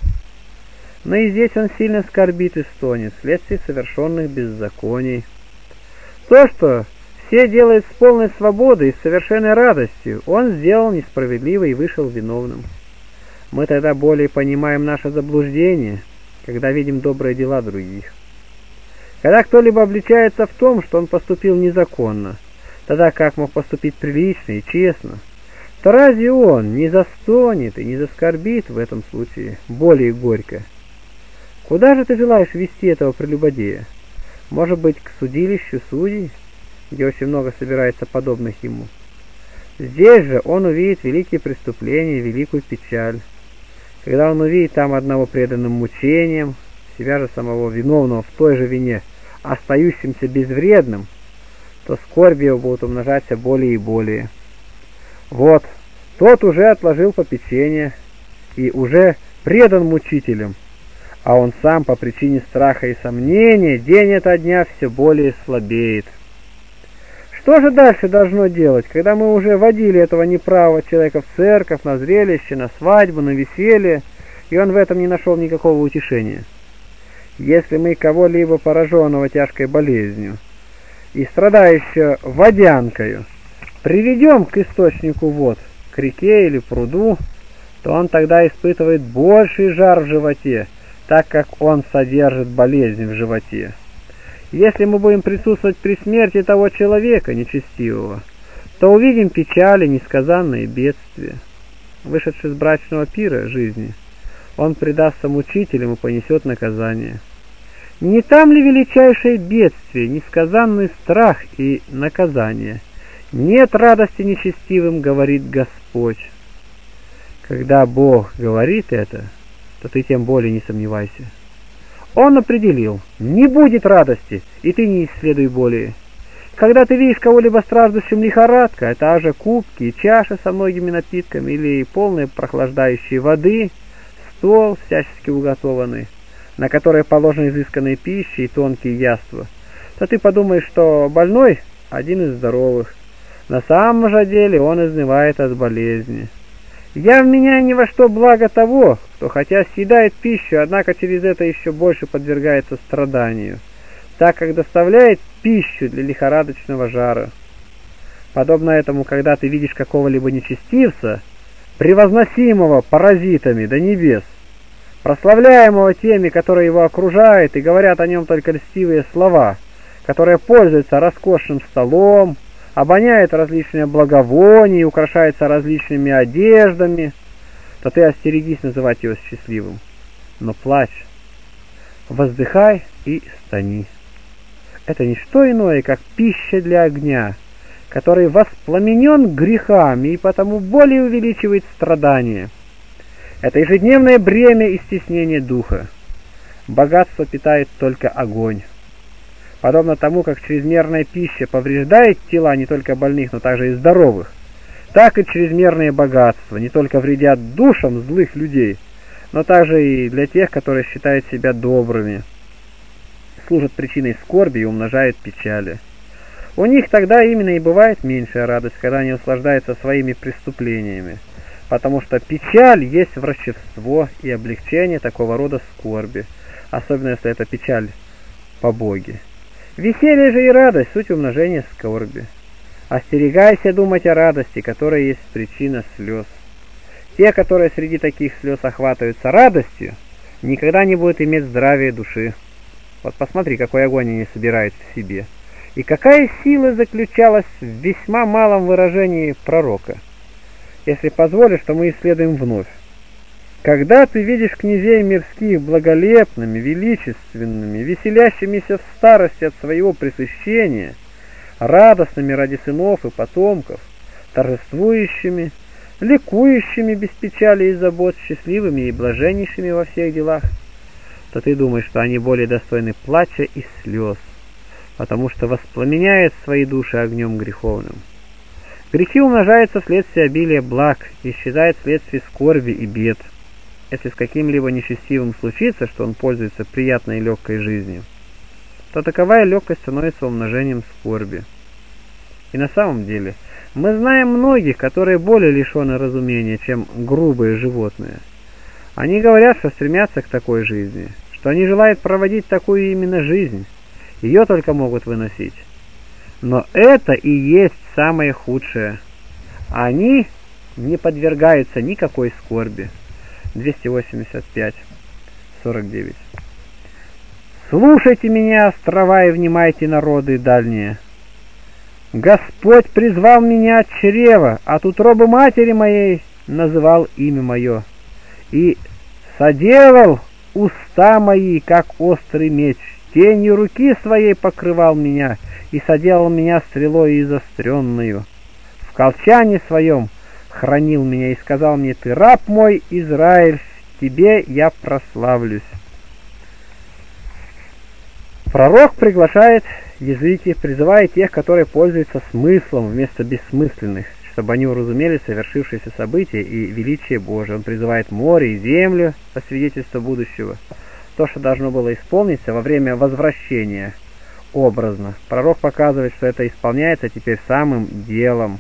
[SPEAKER 1] Но и здесь он сильно скорбит и стонет вследствие совершенных беззаконий. То, что все делают с полной свободой и с совершенной радостью, он сделал несправедливо и вышел виновным. Мы тогда более понимаем наше заблуждение, когда видим добрые дела других. Когда кто-либо обличается в том, что он поступил незаконно, тогда как мог поступить прилично и честно, то разве он не застонет и не заскорбит в этом случае более горько? Куда же ты желаешь вести этого прелюбодея? Может быть, к судилищу судей, где очень много собирается подобных ему? Здесь же он увидит великие преступления и великую печаль. Когда он увидит там одного преданным мучениям, себя же самого виновного в той же вине, остающимся безвредным, то скорби его будут умножаться более и более. Вот, тот уже отложил попечение и уже предан мучителям, а он сам по причине страха и сомнения день ото дня все более слабеет. Что же дальше должно делать, когда мы уже водили этого неправого человека в церковь, на зрелище, на свадьбу, на веселье, и он в этом не нашел никакого утешения? Если мы кого-либо пораженного тяжкой болезнью и страдающего водянкою приведем к источнику вод, к реке или пруду, то он тогда испытывает больший жар в животе, так как он содержит болезнь в животе. Если мы будем присутствовать при смерти того человека нечестивого, то увидим печали, несказанные бедствия. Вышедший с брачного пира жизни, он предастся мучителям и понесет наказание. Не там ли величайшее бедствие, несказанный страх и наказание? Нет радости нечестивым, говорит Господь. Когда Бог говорит это, то ты тем более не сомневайся. Он определил, не будет радости, и ты не исследуй более. Когда ты видишь кого-либо страждущим лихорадкой, а также кубки и чаши со многими напитками или полные прохлаждающей воды, стол всячески уготованный, на который положены изысканные пищи и тонкие яства, то ты подумаешь, что больной один из здоровых. На самом же деле он изнывает от болезни. Я вменяю ни во что благо того, кто хотя съедает пищу, однако через это еще больше подвергается страданию, так как доставляет пищу для лихорадочного жара. Подобно этому, когда ты видишь какого-либо нечестивца, превозносимого паразитами до небес, прославляемого теми, которые его окружают и говорят о нем только льстивые слова, которые пользуются роскошным столом, обоняет различные благовония и украшается различными одеждами, то ты остерегись называть его счастливым. Но плачь, воздыхай и стани. Это не что иное, как пища для огня, который воспламенен грехами и потому более увеличивает страдания. Это ежедневное бремя и стеснение духа. Богатство питает только огонь. Подобно тому, как чрезмерная пища повреждает тела не только больных, но также и здоровых, так и чрезмерные богатства не только вредят душам злых людей, но также и для тех, которые считают себя добрыми, служат причиной скорби и умножают печали. У них тогда именно и бывает меньшая радость, когда они услаждаются своими преступлениями, потому что печаль есть врачевство и облегчение такого рода скорби, особенно если это печаль по Боге. Веселье же и радость — суть умножения скорби. Остерегайся думать о радости, которая есть причина слез. Те, которые среди таких слез охватываются радостью, никогда не будут иметь здравия души. Вот посмотри, какой огонь они собирают в себе. И какая сила заключалась в весьма малом выражении пророка. Если позволишь, то мы исследуем вновь. Когда ты видишь князей мирских благолепными, величественными, веселящимися в старости от своего пресыщения, радостными ради сынов и потомков, торжествующими, ликующими без печали и забот, счастливыми и блаженнейшими во всех делах, то ты думаешь, что они более достойны плача и слез, потому что воспламеняют свои души огнем греховным. Грехи умножаются вследствие обилия благ, исчезают вследствие скорби и бед. Если с каким-либо нечестивым случится, что он пользуется приятной и легкой жизнью, то таковая легкость становится умножением скорби. И на самом деле, мы знаем многих, которые более лишены разумения, чем грубые животные. Они говорят, что стремятся к такой жизни, что они желают проводить такую именно жизнь, ее только могут выносить. Но это и есть самое худшее. Они не подвергаются никакой скорби. двести восемьдесят пять сорок девять. Слушайте меня, острова, и внимайте, народы дальние. Господь призвал меня от чрева, от утробы матери моей называл имя мое, и соделал уста мои, как острый меч, тенью руки своей покрывал меня, и соделал меня стрелой изостренную. В колчане своем хранил меня и сказал мне: ты раб мой, Израиль, в тебе я прославлюсь. Пророк приглашает языки, призывая тех, которые пользуются смыслом вместо бессмысленных, чтобы они уразумели совершившиеся события и величие Божие. Он призывает море и землю по свидетельству будущего, то, что должно было исполниться во время возвращения образно. Пророк показывает, что это исполняется теперь самым делом.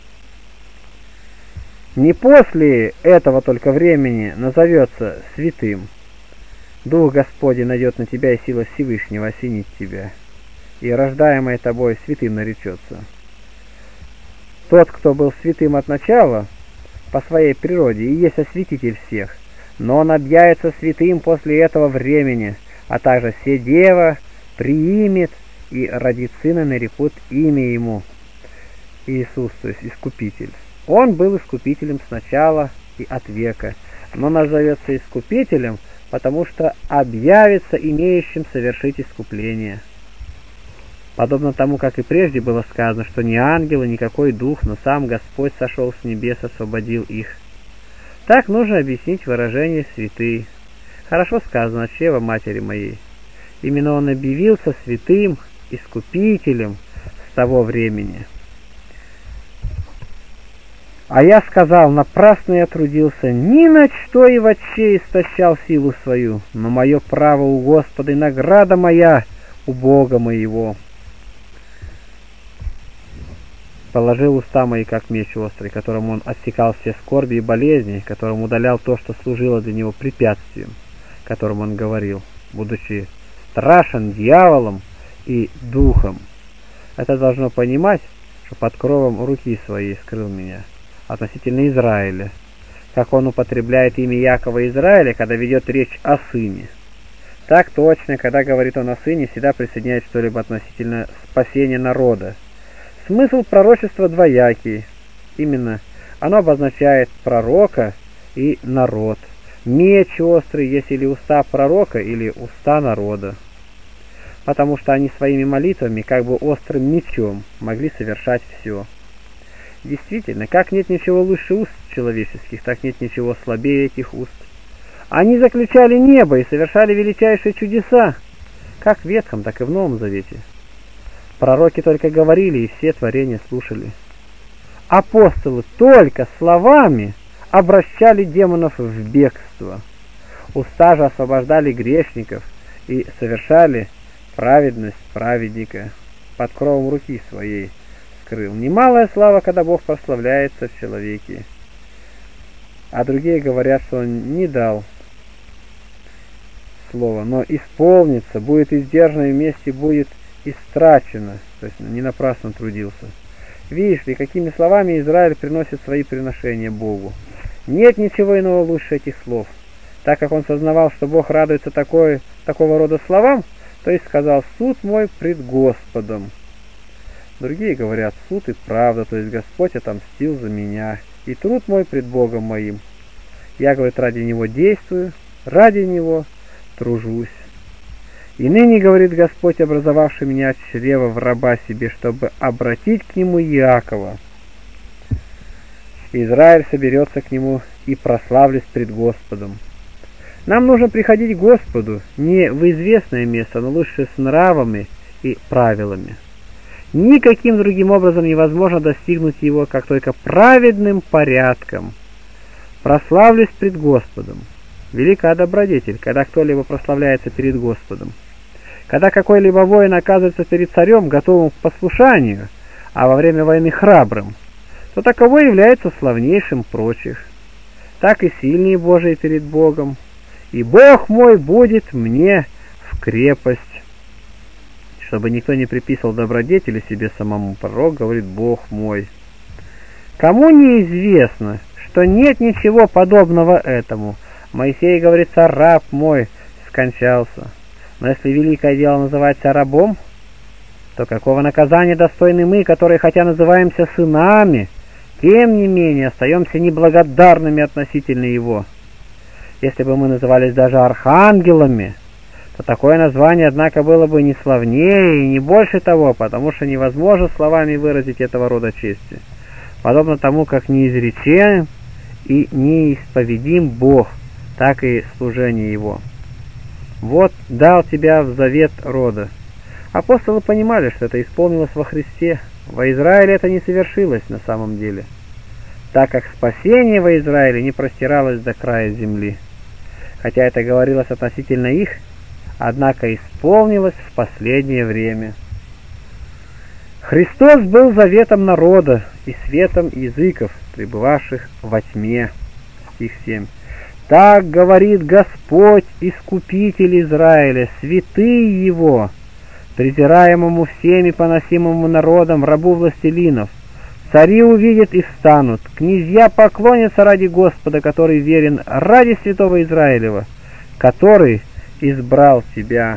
[SPEAKER 1] Не после этого только времени назовется святым. Дух Господень найдет на тебя, и сила Всевышнего осенит тебя, и рождаемое тобой святым наречется. Тот, кто был святым от начала, по своей природе, и есть осветитель всех, но он объявится святым после этого времени, а также все дева приимет и родит сына, нарекут имя ему Иисус, то есть Искупитель. Он был Искупителем сначала и от века, но назовется Искупителем, потому что объявится имеющим совершить искупление. Подобно тому, как и прежде было сказано, что ни ангелы, никакой дух, но сам Господь сошел с небес, освободил их. Так нужно объяснить выражение «святый». Хорошо сказано от чрева матери моей. Именно он объявился святым, искупителем с того времени. А я сказал: напрасно я трудился, ни на что и вообще истощал силу свою, но мое право у Господа и награда моя у Бога моего. Положил уста мои, как меч острый, которым он отсекал все скорби и болезни, которым удалял то, что служило для него препятствием, которым он говорил, будучи страшен дьяволом и духом. Это должно понимать, что под кровом руки своей скрыл меня. Относительно Израиля, как он употребляет имя Якова Израиля, когда ведет речь о сыне. Так точно, когда говорит он о сыне, всегда присоединяет что-либо относительно спасения народа. Смысл пророчества двоякий. Именно оно обозначает пророка и народ. Меч острый есть или уста пророка, или уста народа. Потому что они своими молитвами, как бы острым мечом, могли совершать все. Действительно, как нет ничего лучше уст человеческих, так нет ничего слабее этих уст. Они заключали небо и совершали величайшие чудеса, как в Ветхом, так и в Новом Завете. Пророки только говорили, и все творения слушали. Апостолы только словами обращали демонов в бегство. Уста же освобождали грешников и совершали праведность праведника под кровом руки своей. Немалая слава, когда Бог прославляется в человеке. А другие говорят, что он не дал слова, но исполнится, будет издержано и вместе будет истрачено, то есть не напрасно трудился. Видишь ли, какими словами Израиль приносит свои приношения Богу. Нет ничего иного лучше этих слов. Так как он сознавал, что Бог радуется такой, такого рода словам, то есть сказал: суд мой пред Господом. Другие говорят: суд и правда, то есть Господь отомстил за меня, и труд мой пред Богом моим. Я, говорит, ради Него действую, ради Него тружусь. И ныне, говорит Господь, образовавший меня от чрева в раба себе, чтобы обратить к Нему Иакова. Израиль соберется к нему и прославлюсь пред Господом. Нам нужно приходить к Господу не в известное место, но лучше с нравами и правилами. Никаким другим образом невозможно достигнуть его, как только праведным порядком. Прославлюсь пред Господом. Велика добродетель, когда кто-либо прославляется перед Господом. Когда какой-либо воин оказывается перед царем, готовым к послушанию, а во время войны храбрым, то таковой является славнейшим прочих. Так и сильные Божии перед Богом. И Бог мой будет мне в крепость. Чтобы никто не приписывал добродетели себе самому, пророк говорит: Бог мой. Кому неизвестно, что нет ничего подобного этому? Моисей говорится: раб мой скончался. Но если великое дело называется рабом, то какого наказания достойны мы, которые, хотя называемся сынами, тем не менее остаемся неблагодарными относительно его? Если бы мы назывались даже архангелами, то такое название, однако, было бы не славнее и не больше того, потому что невозможно словами выразить этого рода чести. Подобно тому, как неизречен и неисповедим Бог, так и служение Его. Вот дал тебя в завет рода. Апостолы понимали, что это исполнилось во Христе. Во Израиле это не совершилось на самом деле, так как спасение во Израиле не простиралось до края земли. Хотя это говорилось относительно их, однако исполнилось в последнее время. Христос был заветом народа и светом языков, пребывавших во тьме. Стих семь. Так говорит Господь, Искупитель Израиля, святый Его, презираемому всеми поносимому народом, рабу властелинов. Цари увидят и встанут, князья поклонятся ради Господа, который верен, ради святого Израилева, который избрал тебя.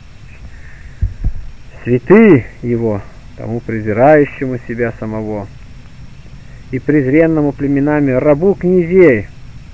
[SPEAKER 1] Святый Его, тому презирающему себя самого, и презренному племенами рабу князей.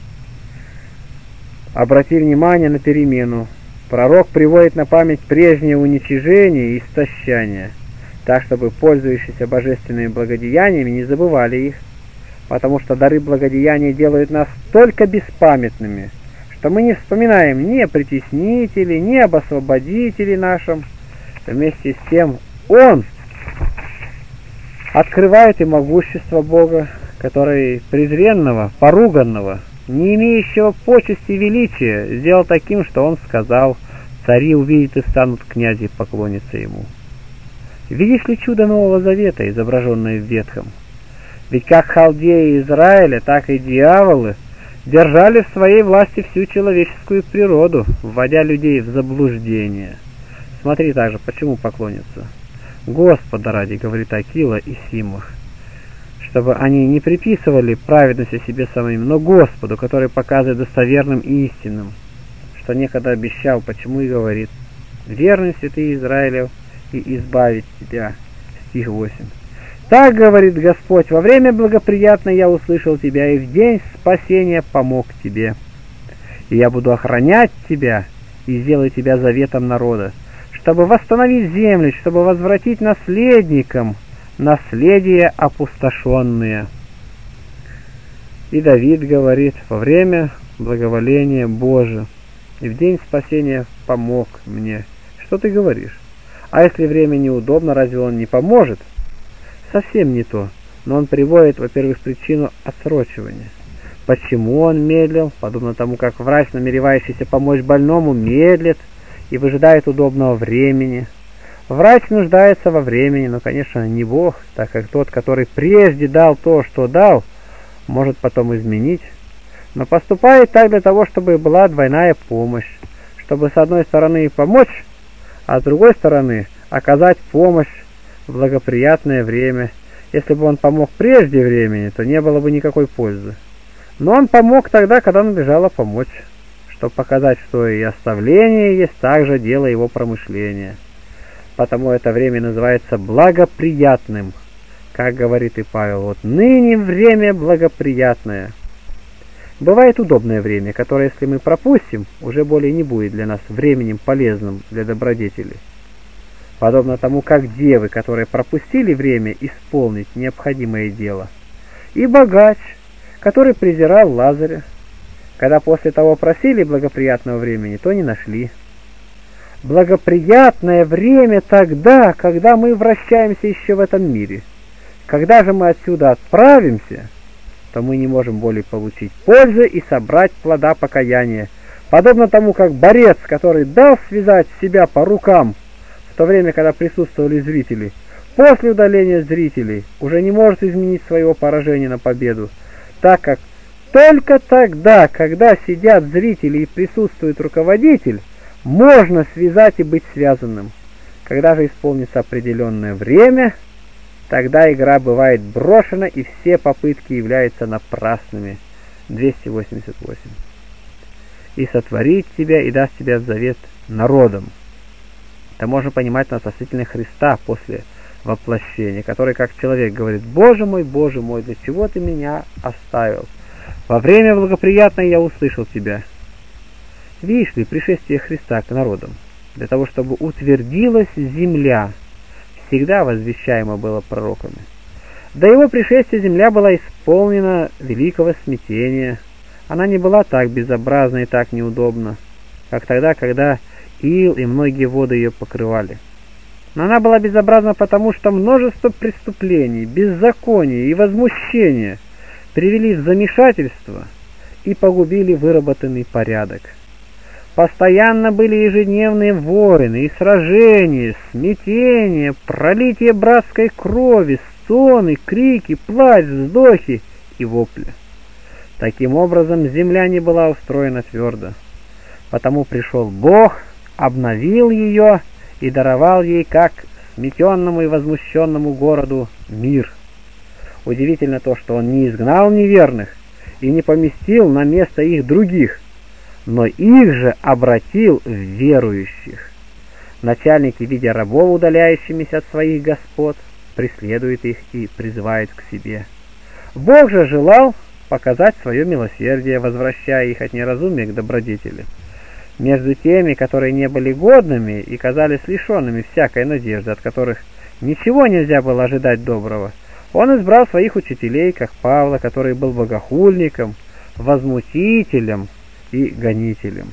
[SPEAKER 1] Обрати внимание на перемену. Пророк приводит на память прежнее уничижение и истощание, так, чтобы пользующиеся божественными благодеяниями не забывали их, потому что дары благодеяния делают нас столько беспамятными, что мы не вспоминаем ни о притеснителе, ни об освободителе нашем. Вместе с тем Он открывает и могущество Бога, который презренного, поруганного, не имеющего почести и величия, сделал таким, что Он сказал: цари увидят и станут, князи поклонятся Ему. Видишь ли чудо Нового Завета, изображенное в Ветхом? Ведь как халдеи Израиля, так и дьяволы держали в своей власти всю человеческую природу, вводя людей в заблуждение. Смотри также, почему поклонятся. Господа ради, говорит Акила и Симах, чтобы они не приписывали праведности себе самим, но Господу, который показывает достоверным и истинным, что некогда обещал, почему и говорит: верный святый Израилев, и избавить тебя. Стих восемь. Так говорит Господь: во время благоприятное я услышал тебя, и в день спасения помог тебе. И я буду охранять тебя, и сделаю тебя заветом народа, чтобы восстановить землю, чтобы возвратить наследникам наследие опустошенное. И Давид говорит: во время благоволения Божия, и в день спасения помог мне. Что ты говоришь? А если время неудобно, разве он не поможет? Совсем не то. Но он приводит, во-первых, причину отсрочивания. Почему он медлил? Подобно тому, как врач, намеревающийся помочь больному, медлит и выжидает удобного времени. Врач нуждается во времени, но, конечно, не Бог, так как тот, который прежде дал то, что дал, может потом изменить. Но поступает так для того, чтобы была двойная помощь, чтобы с одной стороны помочь, а с другой стороны оказать помощь в благоприятное время. Если бы он помог прежде времени, то не было бы никакой пользы. Но он помог тогда, когда надлежало помочь, чтобы показать, что и оставление есть также дело его промышления. Потому это время называется благоприятным, как говорит и Павел: вот ныне время благоприятное. Бывает удобное время, которое, если мы пропустим, уже более не будет для нас временем полезным для добродетели. Подобно тому, как девы, которые пропустили время исполнить необходимое дело. И богач, который презирал Лазаря. Когда после того просили благоприятного времени, то не нашли. Благоприятное время тогда, когда мы вращаемся еще в этом мире. Когда же мы отсюда отправимся, то мы не можем более получить пользы и собрать плода покаяния, подобно тому, как борец, который дал связать себя по рукам, в то время, когда присутствовали зрители, после удаления зрителей уже не может изменить своего поражения на победу, так как только тогда, когда сидят зрители и присутствует руководитель, можно связать и быть связанным. Когда же исполнится определенное время, тогда игра бывает брошена, и все попытки являются напрасными. двести восемьдесят восемь. И сотворит тебя, и даст тебя в завет народом. Это можно понимать относительно Христа после воплощения, который как человек говорит: «Боже мой, Боже мой, для чего ты меня оставил? Во время благоприятное я услышал тебя». Видишь ли, пришествие Христа к народам, для того, чтобы утвердилась земля, всегда возвещаемо было пророками. До его пришествия земля была исполнена великого смятения. Она не была так безобразна и так неудобна, как тогда, когда ил и многие воды ее покрывали. Но она была безобразна потому, что множество преступлений, беззакония и возмущения привели в замешательство и погубили выработанный порядок. Постоянно были ежедневные войны и сражения, смятения, пролитие братской крови, стоны, крики, плач, вздохи и вопли. Таким образом, земля не была устроена твердо. Потому пришел Бог, обновил ее и даровал ей, как сметенному и возмущенному городу, мир. Удивительно то, что он не изгнал неверных и не поместил на место их других, но их же обратил в верующих. Начальники, видя рабов, удаляющимися от своих господ, преследуют их и призывают к себе. Бог же желал показать свое милосердие, возвращая их от неразумия к добродетели. Между теми, которые не были годными и казались лишенными всякой надежды, от которых ничего нельзя было ожидать доброго, он избрал своих учителей, как Павла, который был богохульником, возмутителем и гонителем,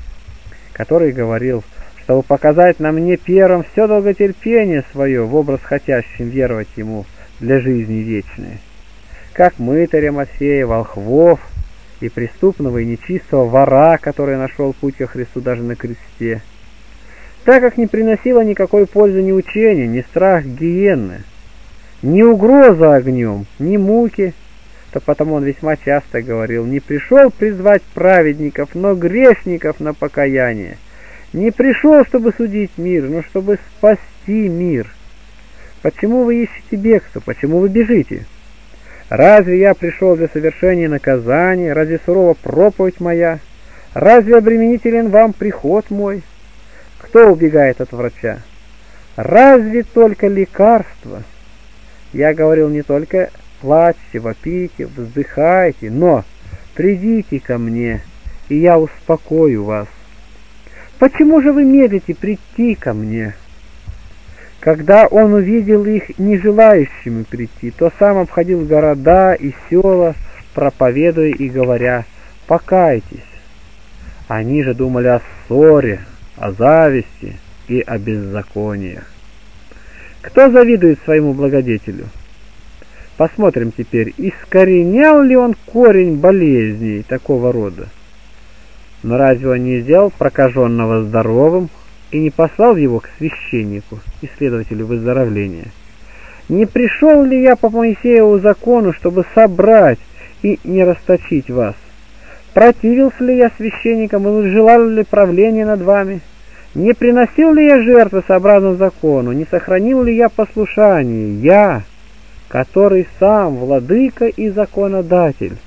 [SPEAKER 1] который говорил: чтобы показать на мне первым все долготерпение свое в образ хотящим веровать ему для жизни вечной, как мытаря Матфея, волхвов и преступного и нечистого вора, который нашел путь ко Христу даже на кресте. Так как не приносило никакой пользы ни учение, ни страх гиенны, ни угроза огнем, ни муки, то потому он весьма часто говорил: не пришел призвать праведников, но грешников на покаяние. Не пришел, чтобы судить мир, но чтобы спасти мир. Почему вы ищете бегство? Почему вы бежите? Разве я пришел для совершения наказания? Разве сурова проповедь моя? Разве обременителен вам приход мой? Кто убегает от врача? Разве только лекарство? Я говорил не только плачьте, вопите, вздыхайте, но придите ко мне, и я успокою вас. Почему же вы медлите прийти ко мне? Когда он увидел их не желающими прийти, то сам обходил города и села, проповедуя и говоря: покайтесь. Они же думали о ссоре, о зависти и о беззакониях. Кто завидует своему благодетелю? Посмотрим теперь, искоренял ли он корень болезней такого рода. Но разве он не сделал прокаженного здоровым и не послал его к священнику, исследователю выздоровления? Не пришел ли я по Моисееву закону, чтобы собрать и не расточить вас? Противился ли я священникам и желал ли правления над вами? Не приносил ли я жертвы сообразно закону? Не сохранил ли я послушание? Я, который сам владыка и законодатель.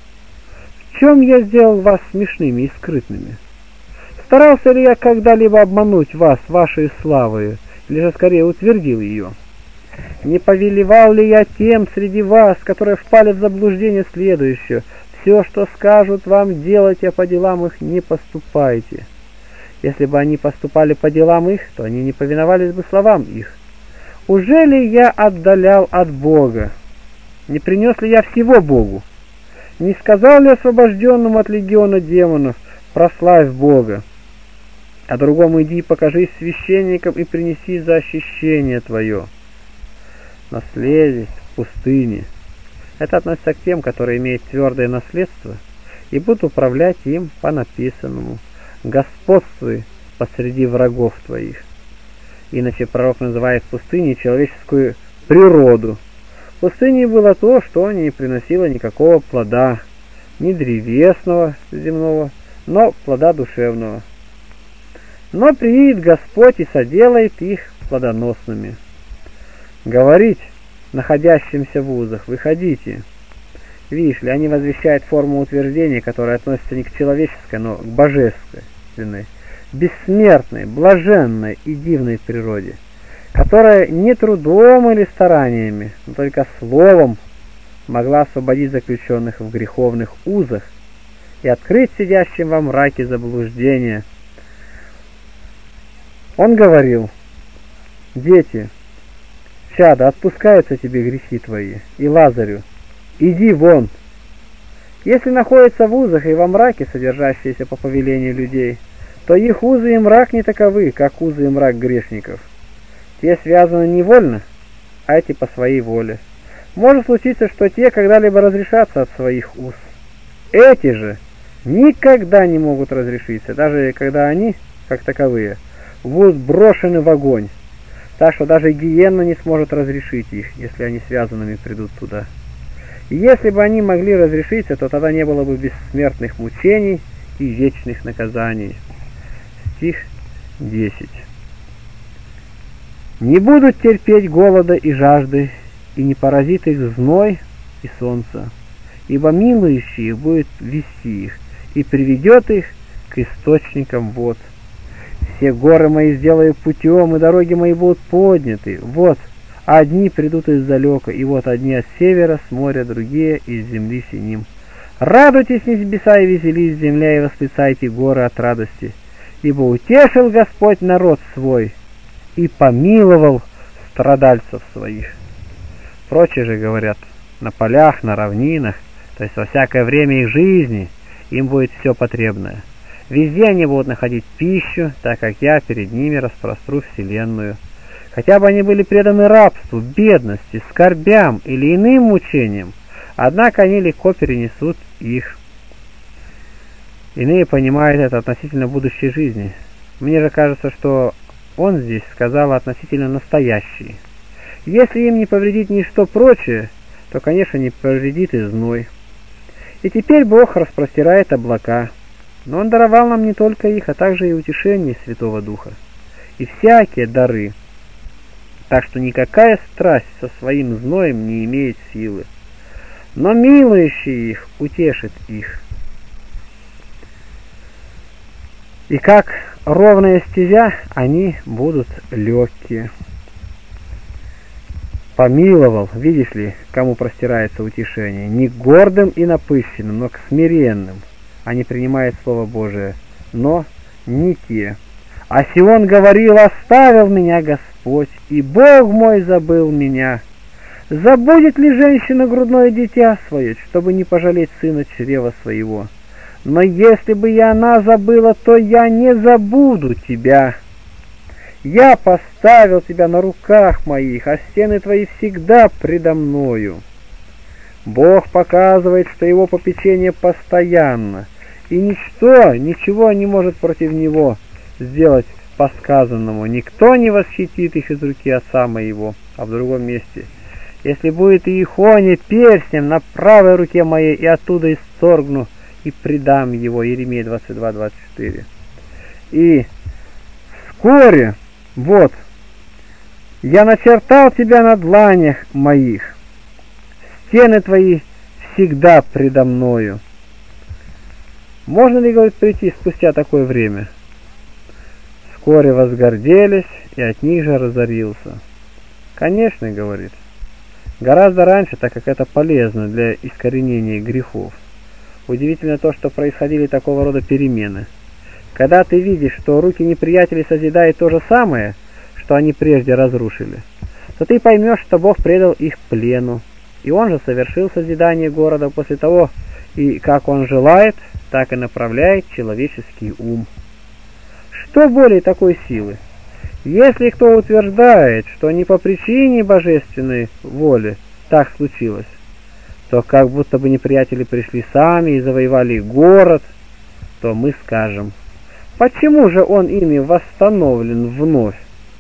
[SPEAKER 1] В чем я сделал вас смешными и скрытными? Старался ли я когда-либо обмануть вас вашей славою, или же скорее утвердил ее? Не повелевал ли я тем среди вас, которые впали в заблуждение, следующее: все, что скажут вам, делайте, а по делам их не поступайте? Если бы они поступали по делам их, то они не повиновались бы словам их. Уже ли я отдалял от Бога? Не принес ли я всего Богу? не сказал ли освобожденному от легиона демонов: прославь Бога, а другому: иди покажись священникам и принеси за очищение твое. Наследие в пустыне. Это относится к тем, которые имеют твердое наследство и будут управлять им по написанному: господствуй посреди врагов твоих. Иначе пророк называет пустыней человеческую природу. Пустыней было то, что не приносило никакого плода, ни древесного земного, но плода душевного. Но приидет Господь и соделает их плодоносными. Говорить находящимся в вузах: выходите. Видишь ли, они возвещают форму утверждения, которая относится не к человеческой, но к божественной, бессмертной, блаженной и дивной природе, которая не трудом или стараниями, но только словом могла освободить заключенных в греховных узах и открыть сидящим во мраке заблуждения. Он говорил: дети, чада, отпускаются тебе грехи твои, и Лазарю: иди вон. Если находятся в узах и во мраке, содержащиеся по повелению людей, то их узы и мрак не таковы, как узы и мрак грешников. Те связаны невольно, а эти по своей воле. Может случиться, что те когда-либо разрешатся от своих уз. Эти же никогда не могут разрешиться, даже когда они, как таковые, будут брошены в огонь, так что даже гиенна не сможет разрешить их, если они связанными придут туда. И если бы они могли разрешиться, то тогда не было бы бессмертных мучений и вечных наказаний. Стих десять. Не будут терпеть голода и жажды, и не поразит их зной и солнце, ибо милующий их будет вести их, и приведет их к источникам вод. Все горы мои сделаю путем, и дороги мои будут подняты. Вот, одни придут издалека, и вот одни от севера, с моря, другие из земли синим. Радуйтесь, небеса, и веселись земля, и восклицайте горы от радости, ибо утешил Господь народ свой и помиловал страдальцев своих. Прочие же говорят: на полях, на равнинах, то есть во всякое время их жизни, им будет все потребное. Везде они будут находить пищу, так как я перед ними распростру вселенную. Хотя бы они были преданы рабству, бедности, скорбям или иным мучениям, однако они легко перенесут их. Иные понимают это относительно будущей жизни. Мне же кажется, что он здесь сказал относительно настоящей. Если им не повредит ничто прочее, то, конечно, не повредит и зной. И теперь Бог распростирает облака, но Он даровал нам не только их, а также и утешение Святого Духа, и всякие дары, так что никакая страсть со своим зноем не имеет силы, но милующий их утешит их. И как ровная стезя, они будут легкие. Помиловал, видишь ли, кому простирается утешение, не к гордым и напыщенным, но к смиренным. Они принимают Слово Божие, но не те. А Сион говорил: оставил меня Господь, и Бог мой забыл меня. Забудет ли женщина грудное дитя свое, чтобы не пожалеть сына чрева своего? Но если бы и она забыла, то я не забуду тебя. Я поставил тебя на руках моих, а стены твои всегда предо мною. Бог показывает, что его попечение постоянно, и ничто, ничего не может против него сделать по сказанному. Никто не восхитит их из руки отца моего. А в другом месте: если будет Иехоне перстнем на правой руке моей, и оттуда исторгну и предам его. Иеремия двадцать два двадцать четыре. И вскоре, вот, я начертал тебя на дланях моих, стены твои всегда предо мною. Можно ли, говорит, прийти спустя такое время? Вскоре возгорделись, и от них же разорился. Конечно, говорит, гораздо раньше, так как это полезно для искоренения грехов. Удивительно то, что происходили такого рода перемены. Когда ты видишь, что руки неприятелей созидают то же самое, что они прежде разрушили, то ты поймешь, что Бог предал их плену, и Он же совершил созидание города после того, и как он желает, так и направляет человеческий ум. Что более такой силы? Если кто утверждает, что не по причине божественной воли так случилось, то как будто бы неприятели пришли сами и завоевали город, то мы скажем: почему же он ими восстановлен вновь?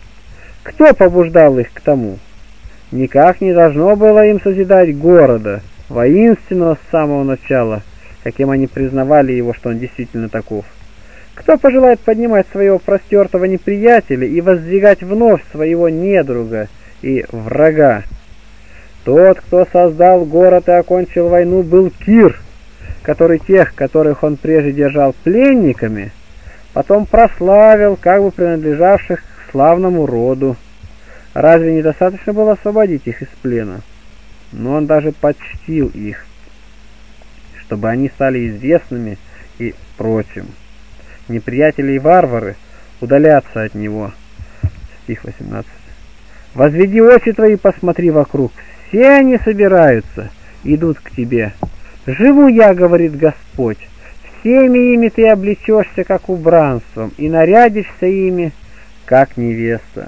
[SPEAKER 1] Кто побуждал их к тому? Никак не должно было им созидать города, воинственного с самого начала, каким они признавали его, что он действительно таков. Кто пожелает поднимать своего простертого неприятеля и воздвигать вновь своего недруга и врага? Тот, кто создал город и окончил войну, был Кир, который тех, которых он прежде держал пленниками, потом прославил, как бы принадлежавших к славному роду. Разве недостаточно было освободить их из плена? Но он даже почтил их, чтобы они стали известными и прочим. Неприятели и варвары удалятся от него. Стих восемнадцатый. «Возведи очи твои, посмотри вокруг, все они собираются, идут к тебе. Живу я, говорит Господь, всеми ими ты облечешься, как убранством, и нарядишься ими, как невеста».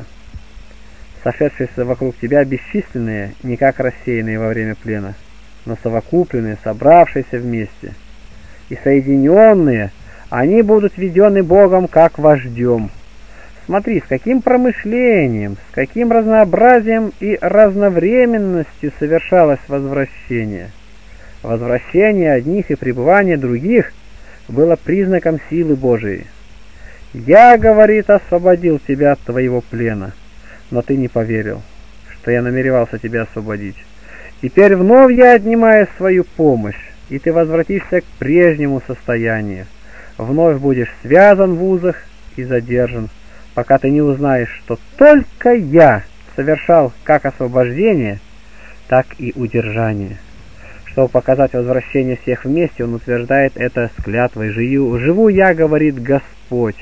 [SPEAKER 1] Сошедшиеся вокруг тебя бесчисленные, не как рассеянные во время плена, но совокупленные, собравшиеся вместе. И соединенные, они будут ведены Богом как вождем. Смотри, с каким промышлением, с каким разнообразием и разновременностью совершалось возвращение. Возвращение одних и пребывание других было признаком силы Божией. «Я, — говорит, — освободил тебя от твоего плена, но ты не поверил, что я намеревался тебя освободить. Теперь вновь я отнимаю свою помощь, и ты возвратишься к прежнему состоянию. Вновь будешь связан в узах и задержан, пока ты не узнаешь, что только я совершал как освобождение, так и удержание». Чтобы показать возвращение всех вместе, он утверждает это с клятвой: «Живу, живу я, — говорит Господь».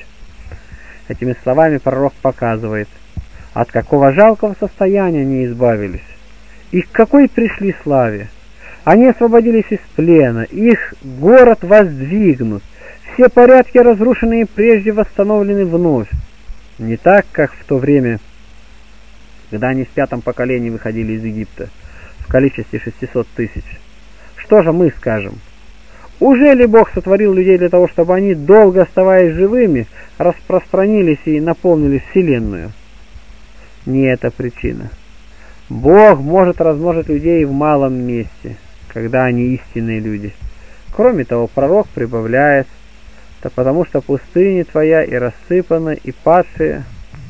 [SPEAKER 1] Этими словами пророк показывает, от какого жалкого состояния они избавились, и к какой пришли славе. Они освободились из плена, их город воздвигнут, все порядки, разрушенные прежде, восстановлены вновь. Не так, как в то время, когда они в пятом поколении выходили из Египта в количестве шестисот тысяч. Что же мы скажем? Уже ли Бог сотворил людей для того, чтобы они, долго оставаясь живыми, распространились и наполнили вселенную? Не это причина. Бог может размножить людей в малом месте, когда они истинные люди. Кроме того, пророк прибавляет: «Да потому что пустыня твоя и рассыпаны, и падшие».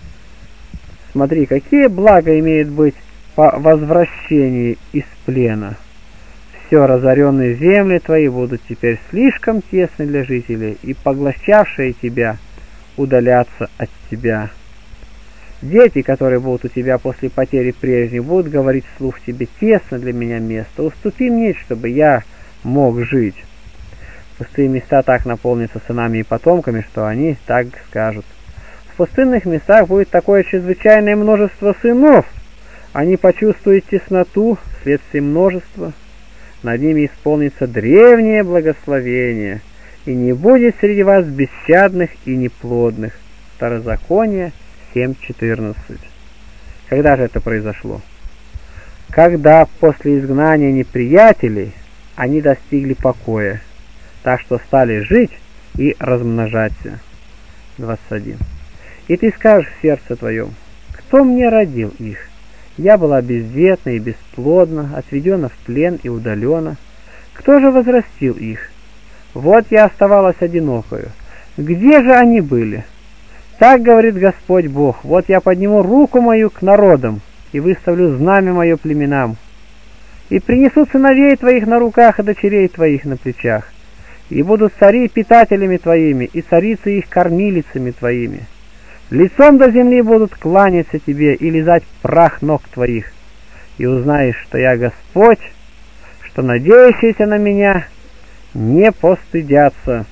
[SPEAKER 1] Смотри, какие блага имеет быть по возвращении из плена. Все разоренные земли твои будут теперь слишком тесны для жителей, и поглощавшие тебя удалятся от тебя. Дети, которые будут у тебя после потери прежней, будут говорить вслух тебе: тесно для меня место, уступи мне, чтобы я мог жить. Пустые места так наполнятся сынами и потомками, что они так скажут. В пустынных местах будет такое чрезвычайное множество сынов. Они почувствуют тесноту вследствие множества. Над ними исполнится древнее благословение, и не будет среди вас бесщадных и неплодных. Второзаконие семь четырнадцать. Когда же это произошло? Когда после изгнания неприятелей они достигли покоя, так что стали жить и размножаться. двадцать один. И ты скажешь в сердце твоем: кто мне родил их? Я была бездетна и бесплодна, отведена в плен и удалена. Кто же возрастил их? Вот я оставалась одинокою. Где же они были? Так говорит Господь Бог: вот я подниму руку мою к народам и выставлю знамя мое племенам, и принесу сыновей твоих на руках и дочерей твоих на плечах, и будут цари питателями твоими, и царицы их кормилицами твоими. Лицом до земли будут кланяться тебе и лизать прах ног твоих, и узнаешь, что я Господь, что надеющиеся на меня не постыдятся».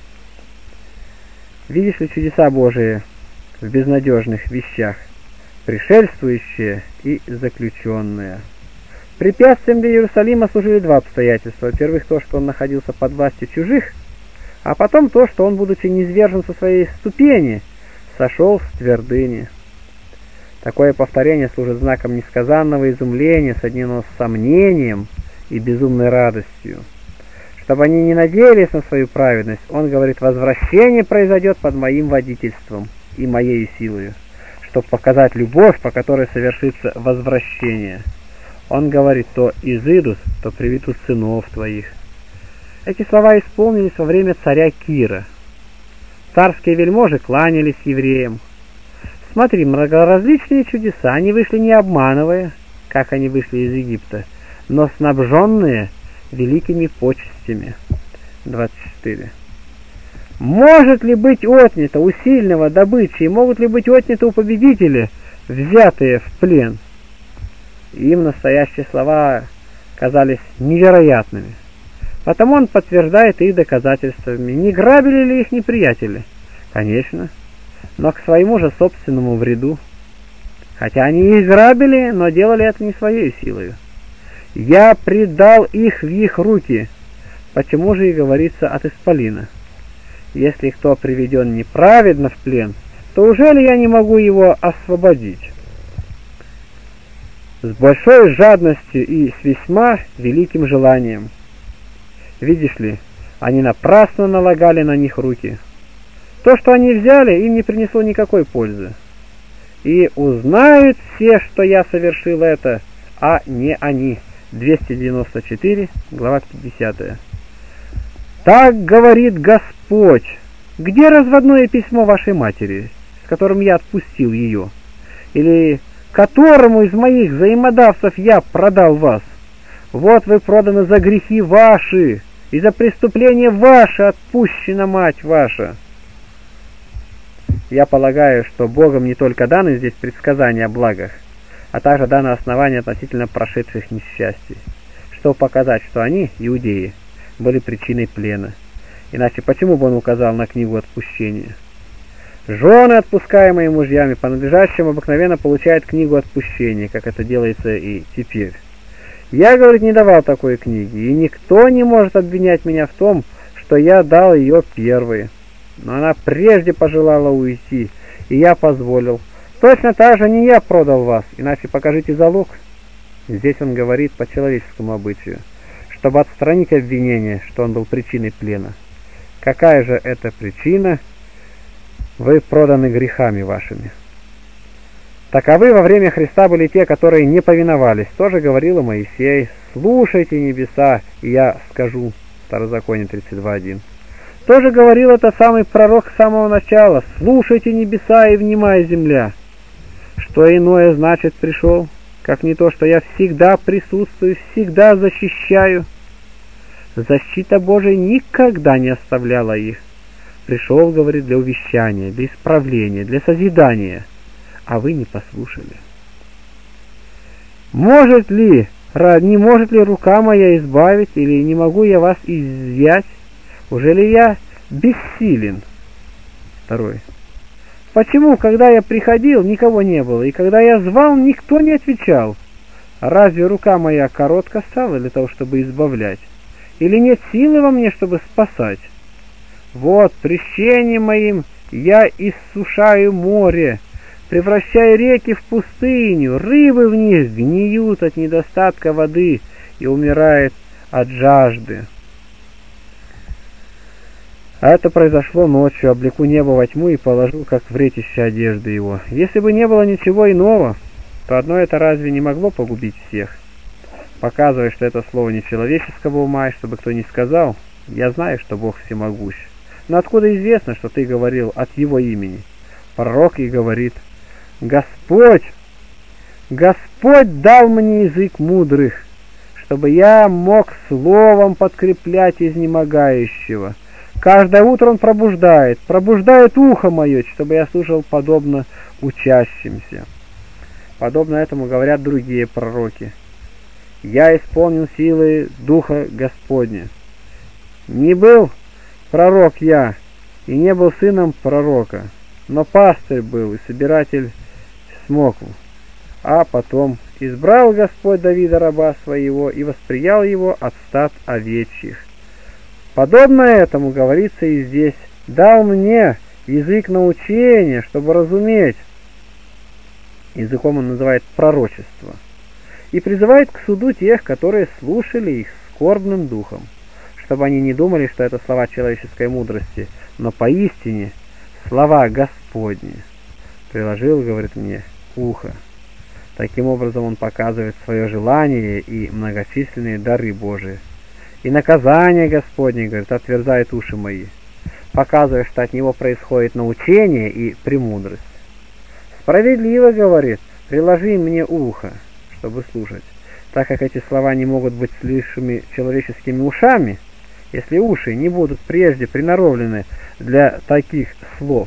[SPEAKER 1] Видишь ли чудеса Божии в безнадежных вещах, пришельствующие и заключенные? Препятствием для Иерусалима служили два обстоятельства. Во-первых, то, что он находился под властью чужих, а потом то, что он, будучи низвержен со своей ступени, сошел с твердыни. Такое повторение служит знаком несказанного изумления, соединенного с сомнением и безумной радостью. Чтобы они не надеялись на свою праведность, он говорит: возвращение произойдет под моим водительством и моей силою, чтобы показать любовь, по которой совершится возвращение. Он говорит: то изыдут, то приведут сынов твоих. Эти слова исполнились во время царя Кира. Царские вельможи кланялись евреям. Смотри, многоразличные чудеса, они вышли не обманывая, как они вышли из Египта, но снабженные великими почестями. двадцать четыре. Может ли быть отнято у сильного добычи, и могут ли быть отняты у победителя, взятые в плен? Им настоящие слова казались невероятными. Потому он подтверждает их доказательствами. Не грабили ли их неприятели? Конечно, но к своему же собственному вреду. Хотя они их грабили, но делали это не своей силой. Я предал их в их руки. Почему же и говорится от исполина? Если кто приведен неправедно в плен, то уже ли я не могу его освободить? С большой жадностью и с весьма великим желанием. Видишь ли, они напрасно налагали на них руки. То, что они взяли, им не принесло никакой пользы. И узнают все, что я совершил это, а не они. двести девяносто четыре, глава пятидесятая. Так говорит Господь: где разводное письмо вашей матери, с которым я отпустил ее? Или которому из моих взаимодавцев я продал вас? Вот вы проданы за грехи ваши, и за преступление ваше отпущена мать ваша. Я полагаю, что Богом не только даны здесь предсказания о благах, а также дано основание относительно прошедших несчастий, чтобы показать, что они, иудеи, были причиной плена. Иначе почему бы он указал на книгу отпущения? Жены, отпускаемые мужьями по надлежащему, обыкновенно получают книгу отпущения, как это делается и теперь. Я, говорит, не давал такой книги, и никто не может обвинять меня в том, что я дал ее первой. Но она прежде пожелала уйти, и я позволил. Точно так же не я продал вас, иначе покажите залог. Здесь он говорит по человеческому обычаю, чтобы отстранить обвинение, что он был причиной плена. Какая же это причина? Вы проданы грехами вашими. Таковы во время Христа были те, которые не повиновались. Тоже говорил Моисей: слушайте, небеса, и я скажу. Второзаконие тридцать два один. Тоже говорил это самый пророк с самого начала: слушайте, небеса, и внимай, земля. Что иное значит пришел, как не то, что я всегда присутствую, всегда защищаю. Защита Божия никогда не оставляла их. Пришел, говорит, для увещания, для исправления, для созидания, а вы не послушали. Может ли, не может ли рука моя избавить, или не могу я вас изъять? Уже ли я бессилен? Второй. Почему, когда я приходил, никого не было, и когда я звал, никто не отвечал? Разве рука моя коротко стала для того, чтобы избавлять? Или нет силы во мне, чтобы спасать? Вот, прещением моим я иссушаю море, превращаю реки в пустыню, рыбы в них гниют от недостатка воды и умирают от жажды. А это произошло ночью, облеку небо во тьму и положу, как вретище, одежды его. Если бы не было ничего иного, то одно это разве не могло погубить всех? Показывая, что это слово не человеческого ума, и чтобы кто ни сказал: я знаю, что Бог всемогущ. Но откуда известно, что ты говорил от его имени? Пророк и говорит: Господь, Господь дал мне язык мудрых, чтобы я мог словом подкреплять изнемогающего. Каждое утро он пробуждает, пробуждает ухо мое, чтобы я слушал подобно учащимся. Подобно этому говорят другие пророки: я исполнен силы Духа Господня. Не был пророк я, и не был сыном пророка, но пастырь был и собиратель смокву. А потом: «Избрал Господь Давида раба своего и восприял его от стад овечьих». Подобно этому говорится и здесь: «Дал мне язык научения, чтобы разуметь». Языком он называет пророчество. И призывает к суду тех, которые слушали их скорбным духом, чтобы они не думали, что это слова человеческой мудрости, но поистине слова Господни. Приложил, говорит, мне ухо. Таким образом он показывает свое желание и многочисленные дары Божии. И наказание Господне, говорит, отверзает уши мои, показывая, что от него происходит научение и премудрость. Справедливо, говорит, приложи мне ухо, чтобы слушать, так как эти слова не могут быть слышимы человеческими ушами, если уши не будут прежде приноровлены для таких слов.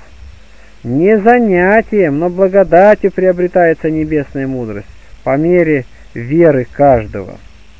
[SPEAKER 1] Не занятием, но благодатью приобретается небесная мудрость по мере веры каждого.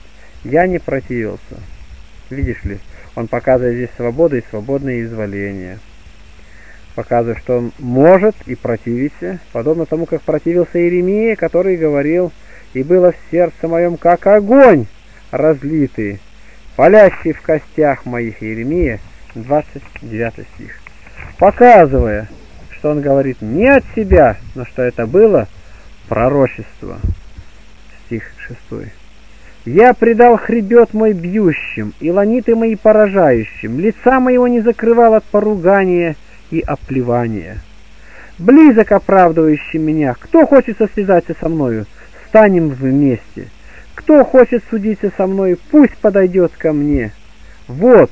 [SPEAKER 1] Я не противился. Видишь ли, он показывает здесь свободу и свободное изволение. Показывает, что он может и противиться, подобно тому, как противился Иеремия, который говорил: «И было в сердце моем, как огонь разлитый, палящий в костях моих». Иеремия, двадцать девятый стих. Показывая, что он говорит не от себя, но что это было пророчество. Стих шестой. «Я предал хребет мой бьющим, и ланиты мои поражающим, лица моего не закрывал от поругания и оплевания. Близок оправдывающий меня, кто хочет состязаться со мною, станем вместе. Кто хочет судиться со мною, пусть подойдет ко мне. Вот,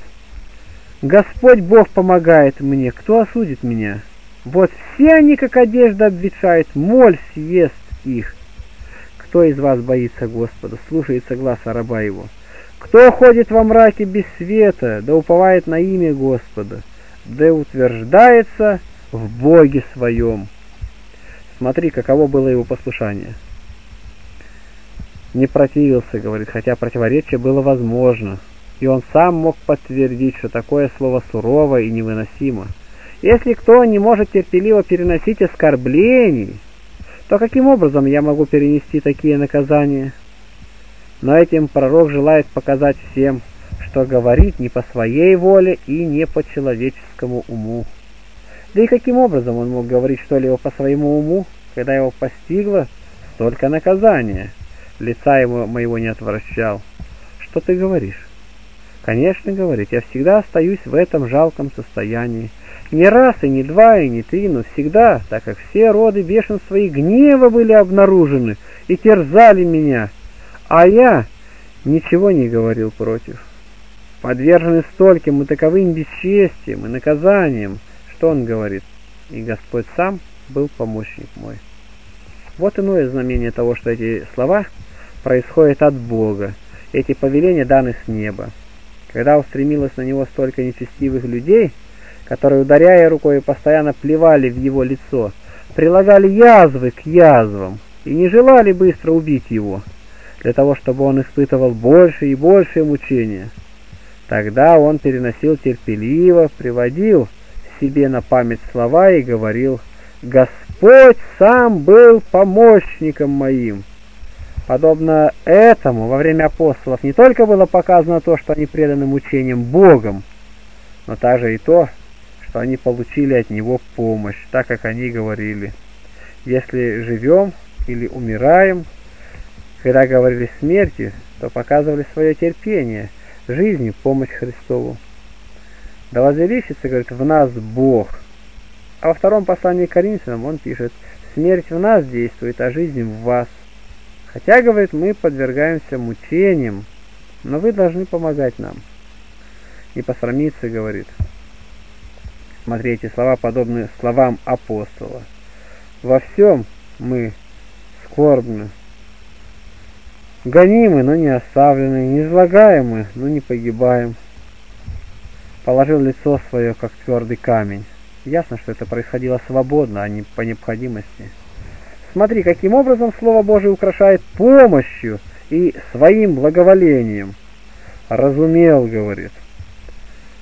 [SPEAKER 1] Господь Бог помогает мне, кто осудит меня? Вот все они, как одежда, обветшают, моль съест их. Кто из вас боится Господа, слушается гласа раба его? Кто ходит во мраке без света, да уповает на имя Господа, да утверждается в Боге своем». Смотри, каково было его послушание. Не противился, говорит, хотя противоречие было возможно, и он сам мог подтвердить, что такое слово сурово и невыносимо. Если кто не может терпеливо переносить оскорблений, то каким образом я могу перенести такие наказания? Но этим пророк желает показать всем, что говорит не по своей воле и не по человеческому уму. Да и каким образом он мог говорить что-либо по своему уму, когда его постигло столько наказания? Лица его моего не отвращал. Что ты говоришь? Конечно, говорит, я всегда остаюсь в этом жалком состоянии. Не раз, и не два, и не три, но всегда, так как все роды бешенства и гнева были обнаружены и терзали меня, а я ничего не говорил против. Подвержены стольким и таковым бесчестием и наказанием, что он говорит, и Господь сам был помощник мой. Вот иное знамение того, что эти слова происходят от Бога, эти повеления даны с неба. Когда устремилось на него столько нечестивых людей, которые, ударяя рукой, постоянно плевали в его лицо, прилагали язвы к язвам и не желали быстро убить его, для того, чтобы он испытывал больше и большее мучения, тогда он переносил терпеливо, приводил себе на память слова и говорил: «Господь сам был помощником моим». Подобно этому во время апостолов не только было показано то, что они преданы мучениям Богом, но также и то, что они получили от Него помощь, так как они говорили: «Если живем или умираем», когда говорили смерти, то показывали свое терпение, жизни помощь Христову. «Да возвеличится, говорит, в нас Бог». А во втором послании к Коринфянам он пишет: «Смерть в нас действует, а жизнь в вас. Хотя, говорит, мы подвергаемся мучениям, но вы должны помогать нам». Не посрамиться, говорит. Смотри, эти слова подобны словам апостола. «Во всем мы скорбны, гонимы, но не оставлены, низлагаемы, но не погибаем». Положил лицо свое, как твердый камень. Ясно, что это происходило свободно, а не по необходимости. Смотри, каким образом Слово Божие украшает помощью и своим благоволением. «Разумел, говорит,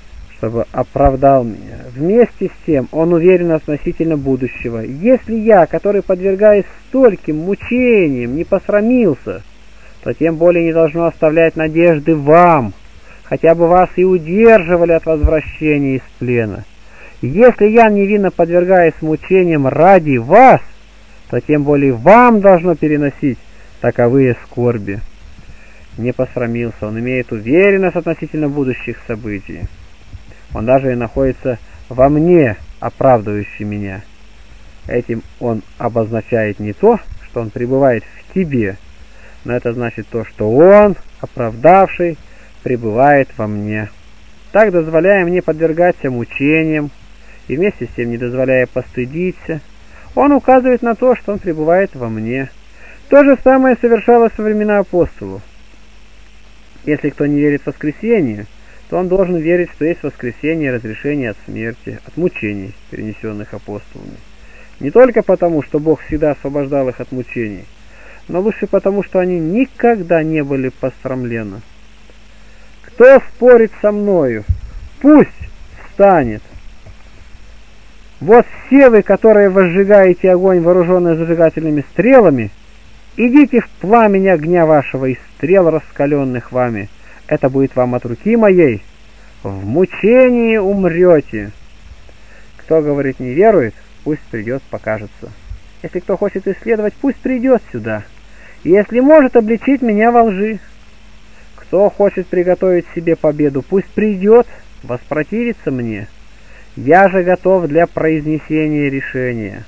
[SPEAKER 1] чтобы оправдал меня. Вместе с тем он уверен относительно будущего. Если я, который подвергаюсь стольким мучениям, не посрамился, то тем более не должно оставлять надежды вам, хотя бы вас и удерживали от возвращения из плена. Если я невинно подвергаюсь мучениям ради вас, то тем более вам должно переносить таковые скорби. Не посрамился, он имеет уверенность относительно будущих событий. Он даже и находится во мне, оправдывающий меня. Этим он обозначает не то, что он пребывает в тебе, но это значит то, что он, оправдавший, пребывает во мне. Так, дозволяя мне подвергаться мучениям, и вместе с тем не дозволяя постыдиться, он указывает на то, что он пребывает во мне. То же самое совершалось во времена апостолов. Если кто не верит в воскресение, то он должен верить, что есть воскресение и разрешение от смерти, от мучений, перенесенных апостолами. Не только потому, что Бог всегда освобождал их от мучений, но лучше потому, что они никогда не были посрамлены. Кто спорит со мною, пусть встанет. Вот все вы, которые возжигаете огонь, вооруженный зажигательными стрелами, идите в пламень огня вашего и стрел, раскаленных вами. Это будет вам от руки моей. В мучении умрете. Кто, говорит, не верует, пусть придет, покажется. Если кто хочет исследовать, пусть придет сюда. Если может обличить меня во лжи. Кто хочет приготовить себе победу, пусть придет, воспротивится мне. Я же готов для произнесения решения.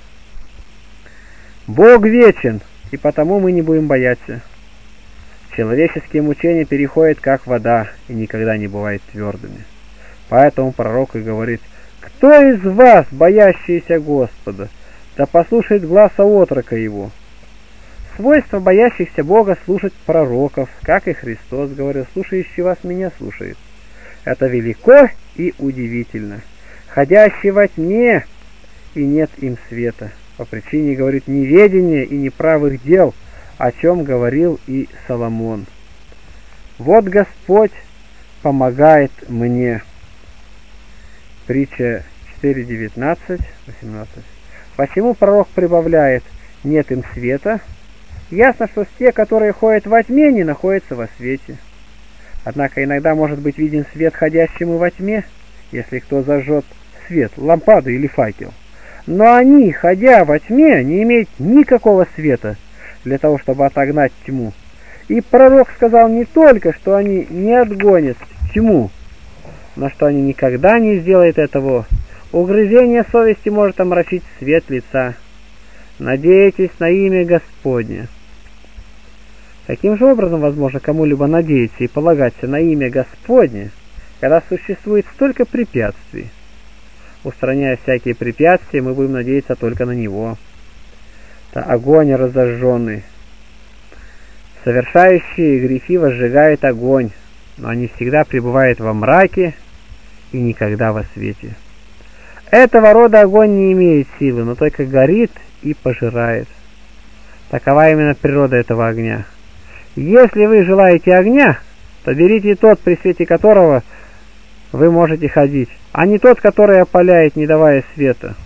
[SPEAKER 1] Бог вечен, и потому мы не будем бояться. Человеческие мучения переходят как вода и никогда не бывают твердыми. Поэтому пророк и говорит: кто из вас, боящийся Господа, да послушает гласа отрока его? Свойство боящихся Бога слушать пророков, как и Христос говорил: слушающий вас меня слушает. Это велико и удивительно. Ходящий во тьме, и нет им света, по причине, говорит, неведения и неправых дел, о чем говорил и Соломон. Вот Господь помогает мне. Притча четыре, девятнадцать, восемнадцать. Почему пророк прибавляет: нет им света? Ясно, что те, которые ходят во тьме, не находятся во свете. Однако иногда может быть виден свет ходящему во тьме, если кто зажжет свет, лампаду или факел. Но они, ходя во тьме, не имеют никакого света для того, чтобы отогнать тьму. И пророк сказал не только, что они не отгонят тьму, но что они никогда не сделают этого. Угрызение совести может омрачить свет лица. Надейтесь на имя Господне. Каким же образом возможно кому-либо надеяться и полагаться на имя Господне, когда существует столько препятствий? Устраняя всякие препятствия, мы будем надеяться только на Него. Это огонь разожженный. Совершающие грехи возжигают огонь, но они всегда пребывают во мраке и никогда во свете. Этого рода огонь не имеет силы, но только горит и пожирает. Такова именно природа этого огня. Если вы желаете огня, то берите тот, при свете которого вы можете ходить, а не тот, который опаляет, не давая света.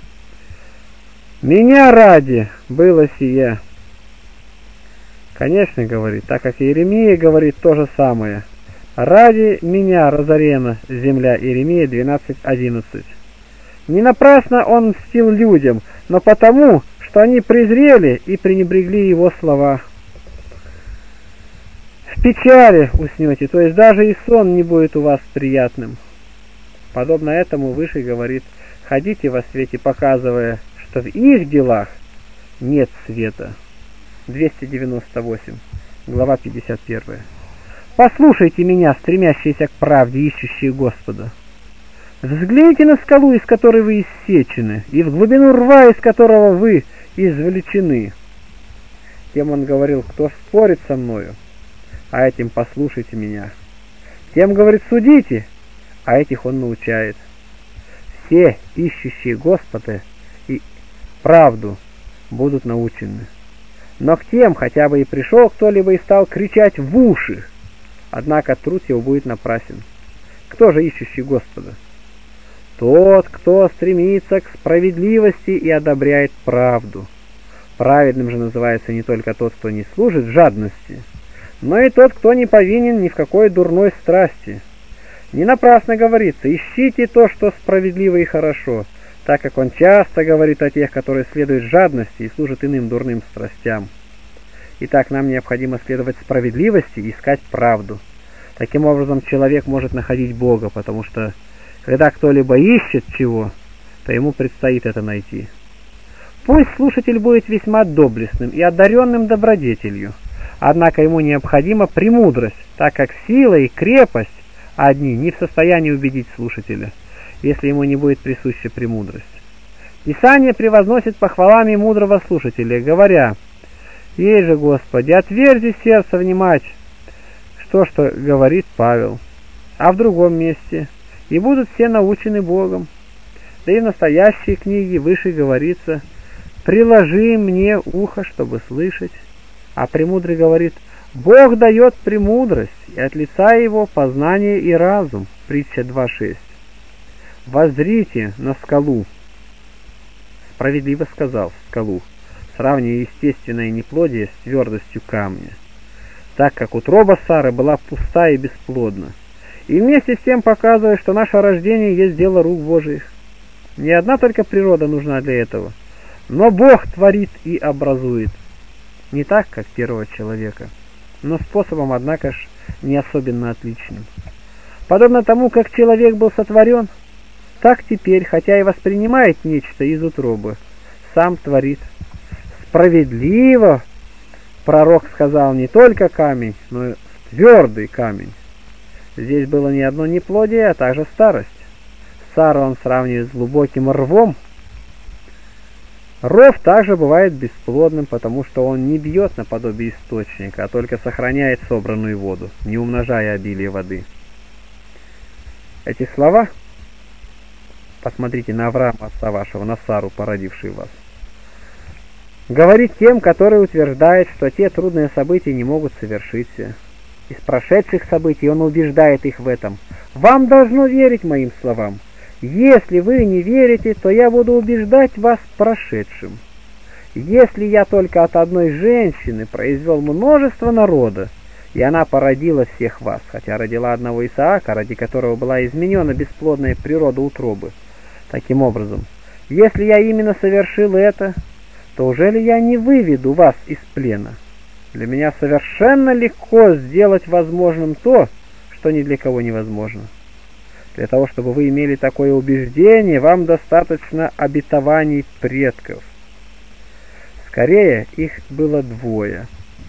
[SPEAKER 1] Меня ради было сие. Конечно, говорит, так как Иеремия говорит то же самое. Ради меня разорена земля. Иеремия двенадцать, одиннадцать. Не напрасно он мстил людям, но потому, что они презрели и пренебрегли его слова. В печали уснете, то есть даже и сон не будет у вас приятным. Подобно этому выше говорит: ходите во свете, показывая, что в их делах нет света. двести девяносто восемь, глава пятьдесят один. Послушайте меня, стремящиеся к правде, ищущие Господа. Взгляните на скалу, из которой вы иссечены, и в глубину рва, из которого вы извлечены. Тем он говорил: кто спорит со мною, а этим послушайте меня. Тем, говорит, судите, а этих он научает. Все ищущие Господа и правду будут научены. Но к тем хотя бы и пришел кто-либо и стал кричать в уши, однако труд его будет напрасен. Кто же ищущий Господа? Тот, кто стремится к справедливости и одобряет правду. Праведным же называется не только тот, кто не служит жадности, но и тот, кто не повинен ни в какой дурной страсти. Не напрасно говорится: ищите то, что справедливо и хорошо, так как он часто говорит о тех, которые следуют жадности и служат иным дурным страстям. Итак, нам необходимо следовать справедливости и искать правду. Таким образом, человек может находить Бога, потому что, когда кто-либо ищет чего, то ему предстоит это найти. Пусть слушатель будет весьма доблестным и одаренным добродетелью, однако ему необходима премудрость, так как сила и крепость одни не в состоянии убедить слушателя, если ему не будет присуща премудрость. Писание превозносит похвалами мудрого слушателя, говоря: «Ей же, Господи, отверзи сердце внимать», что, что говорит Павел. А в другом месте: «И будут все научены Богом». Да и в настоящей книге выше говорится: «Приложи мне ухо, чтобы слышать». А премудрый говорит: «Бог дает премудрость, и от лица его познание и разум». Притча два шесть. «Воззрите на скалу». Справедливо сказал скалу, сравнивая естественное неплодие с твердостью камня, так как утроба Сары была пуста и бесплодна, и вместе с тем показывая, что наше рождение есть дело рук Божиих. Не одна только природа нужна для этого, но Бог творит и образует. Не так, как первого человека, но способом, однако ж, не особенно отличным. Подобно тому, как человек был сотворен, так теперь, хотя и воспринимает нечто из утробы, сам творит. Справедливо, пророк сказал, не только камень, но и твердый камень. Здесь было не одно неплодие, а также старость. Сару он сравнивает с глубоким рвом. Ров также бывает бесплодным, потому что он не бьет наподобие источника, а только сохраняет собранную воду, не умножая обилие воды. Эти слова, посмотрите на Авраама, отца вашего, на Сару, породившую вас, говорит тем, которые утверждают, что те трудные события не могут совершиться. Из прошедших событий он убеждает их в этом. Вам должно верить моим словам. Если вы не верите, то я буду убеждать вас прошедшим. Если я только от одной женщины произвел множество народа, и она породила всех вас, хотя родила одного Исаака, ради которого была изменена бесплодная природа утробы. Таким образом, если я именно совершил это, то уже ли я не выведу вас из плена? Для меня совершенно легко сделать возможным то, что ни для кого невозможно. Для того, чтобы вы имели такое убеждение, вам достаточно обетований предков. Скорее, их было двое.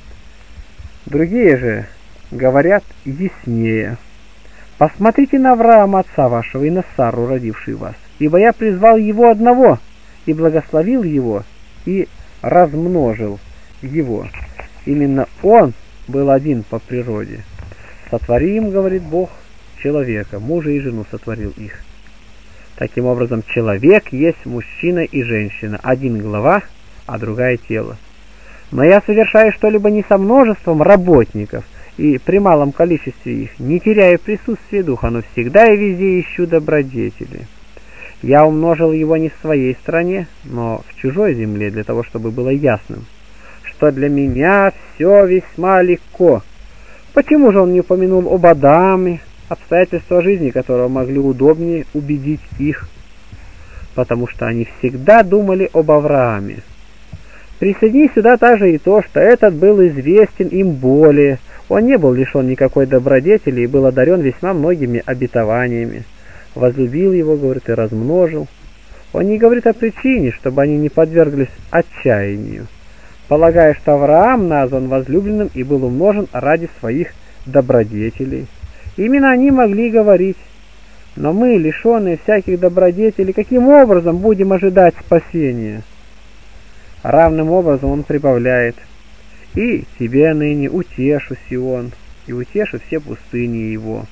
[SPEAKER 1] Другие же говорят яснее. Посмотрите на Авраама, отца вашего, и на Сару, родившую вас. Ибо я призвал его одного, и благословил его, и размножил его. Именно он был один по природе. Сотвори им, говорит Бог, человека, мужа и жену сотворил их. Таким образом, человек есть мужчина и женщина, один глава, а другая тело. Но я совершаю что-либо не со множеством работников, и при малом количестве их, не теряя присутствия духа, но всегда и везде ищу добродетели. Я умножил его не в своей стране, но в чужой земле, для того, чтобы было ясным, что для меня все весьма легко. Почему же он не упомянул об Адаме, обстоятельства жизни которого могли удобнее убедить их? Потому что они всегда думали об Аврааме. Присоедини сюда также и то, что этот был известен им более. Он не был лишен никакой добродетели и был одарен весьма многими обетованиями. Возлюбил его, говорит, и размножил. Он не говорит о причине, чтобы они не подверглись отчаянию, полагая, что Авраам назван возлюбленным и был умножен ради своих добродетелей. Именно они могли говорить: но мы, лишенные всяких добродетелей, каким образом будем ожидать спасения? Равным образом он прибавляет: и тебе ныне утешу Сион, и утешу все пустыни его.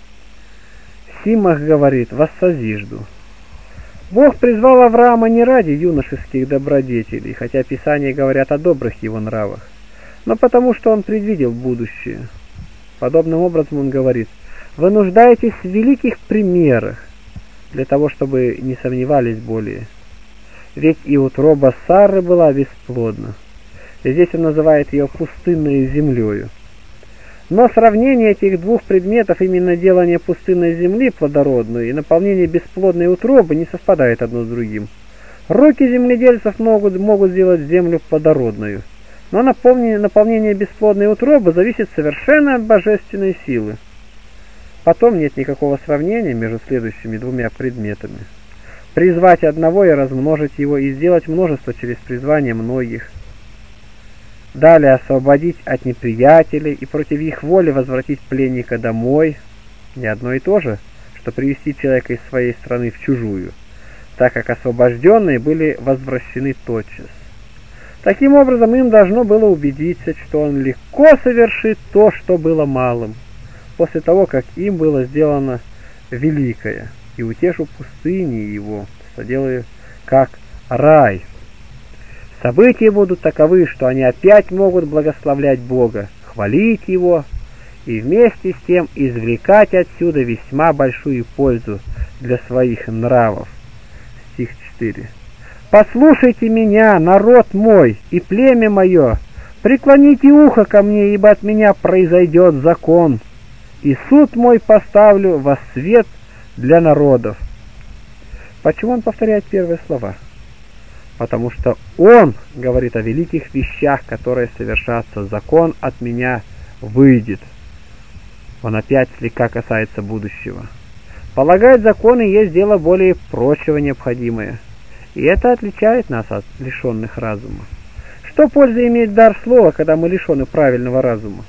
[SPEAKER 1] Симах говорит: воссозижду. Бог призвал Авраама не ради юношеских добродетелей, хотя Писания говорят о добрых его нравах, но потому что он предвидел будущее. Подобным образом он говорит: Вы нуждаетесь в великих примерах, для того, чтобы не сомневались более. Ведь и утроба Сары была бесплодна. И здесь он называет ее пустынной землею. Но сравнение этих двух предметов, именно делание пустынной земли плодородной и наполнение бесплодной утробы, не совпадает одно с другим. Руки земледельцев могут, могут сделать землю плодородную, но наполнение, наполнение бесплодной утробы зависит совершенно от божественной силы. Потом нет никакого сравнения между следующими двумя предметами. Призвать одного и размножить его, и сделать множество через призвание многих. Далее освободить от неприятелей и против их воли возвратить пленника домой. Не одно и то же, что привести человека из своей страны в чужую, так как освобожденные были возвращены тотчас. Таким образом, им должно было убедиться, что он легко совершит то, что было малым, после того, как им было сделано великое, и утешу пустыни его, соделаю как рай. События будут таковы, что они опять могут благословлять Бога, хвалить Его и вместе с тем извлекать отсюда весьма большую пользу для своих нравов. Стих четыре. «Послушайте меня, народ мой и племя мое, преклоните ухо ко мне, ибо от меня произойдет закон, и суд мой поставлю во свет для народов». Почему он повторяет первые слова? Потому что он говорит о великих вещах, которые совершатся. Закон от меня выйдет. Он опять слегка касается будущего. Полагать законы есть дело более прочего необходимое, и это отличает нас от лишенных разума. Что пользы иметь дар слова, когда мы лишены правильного разума?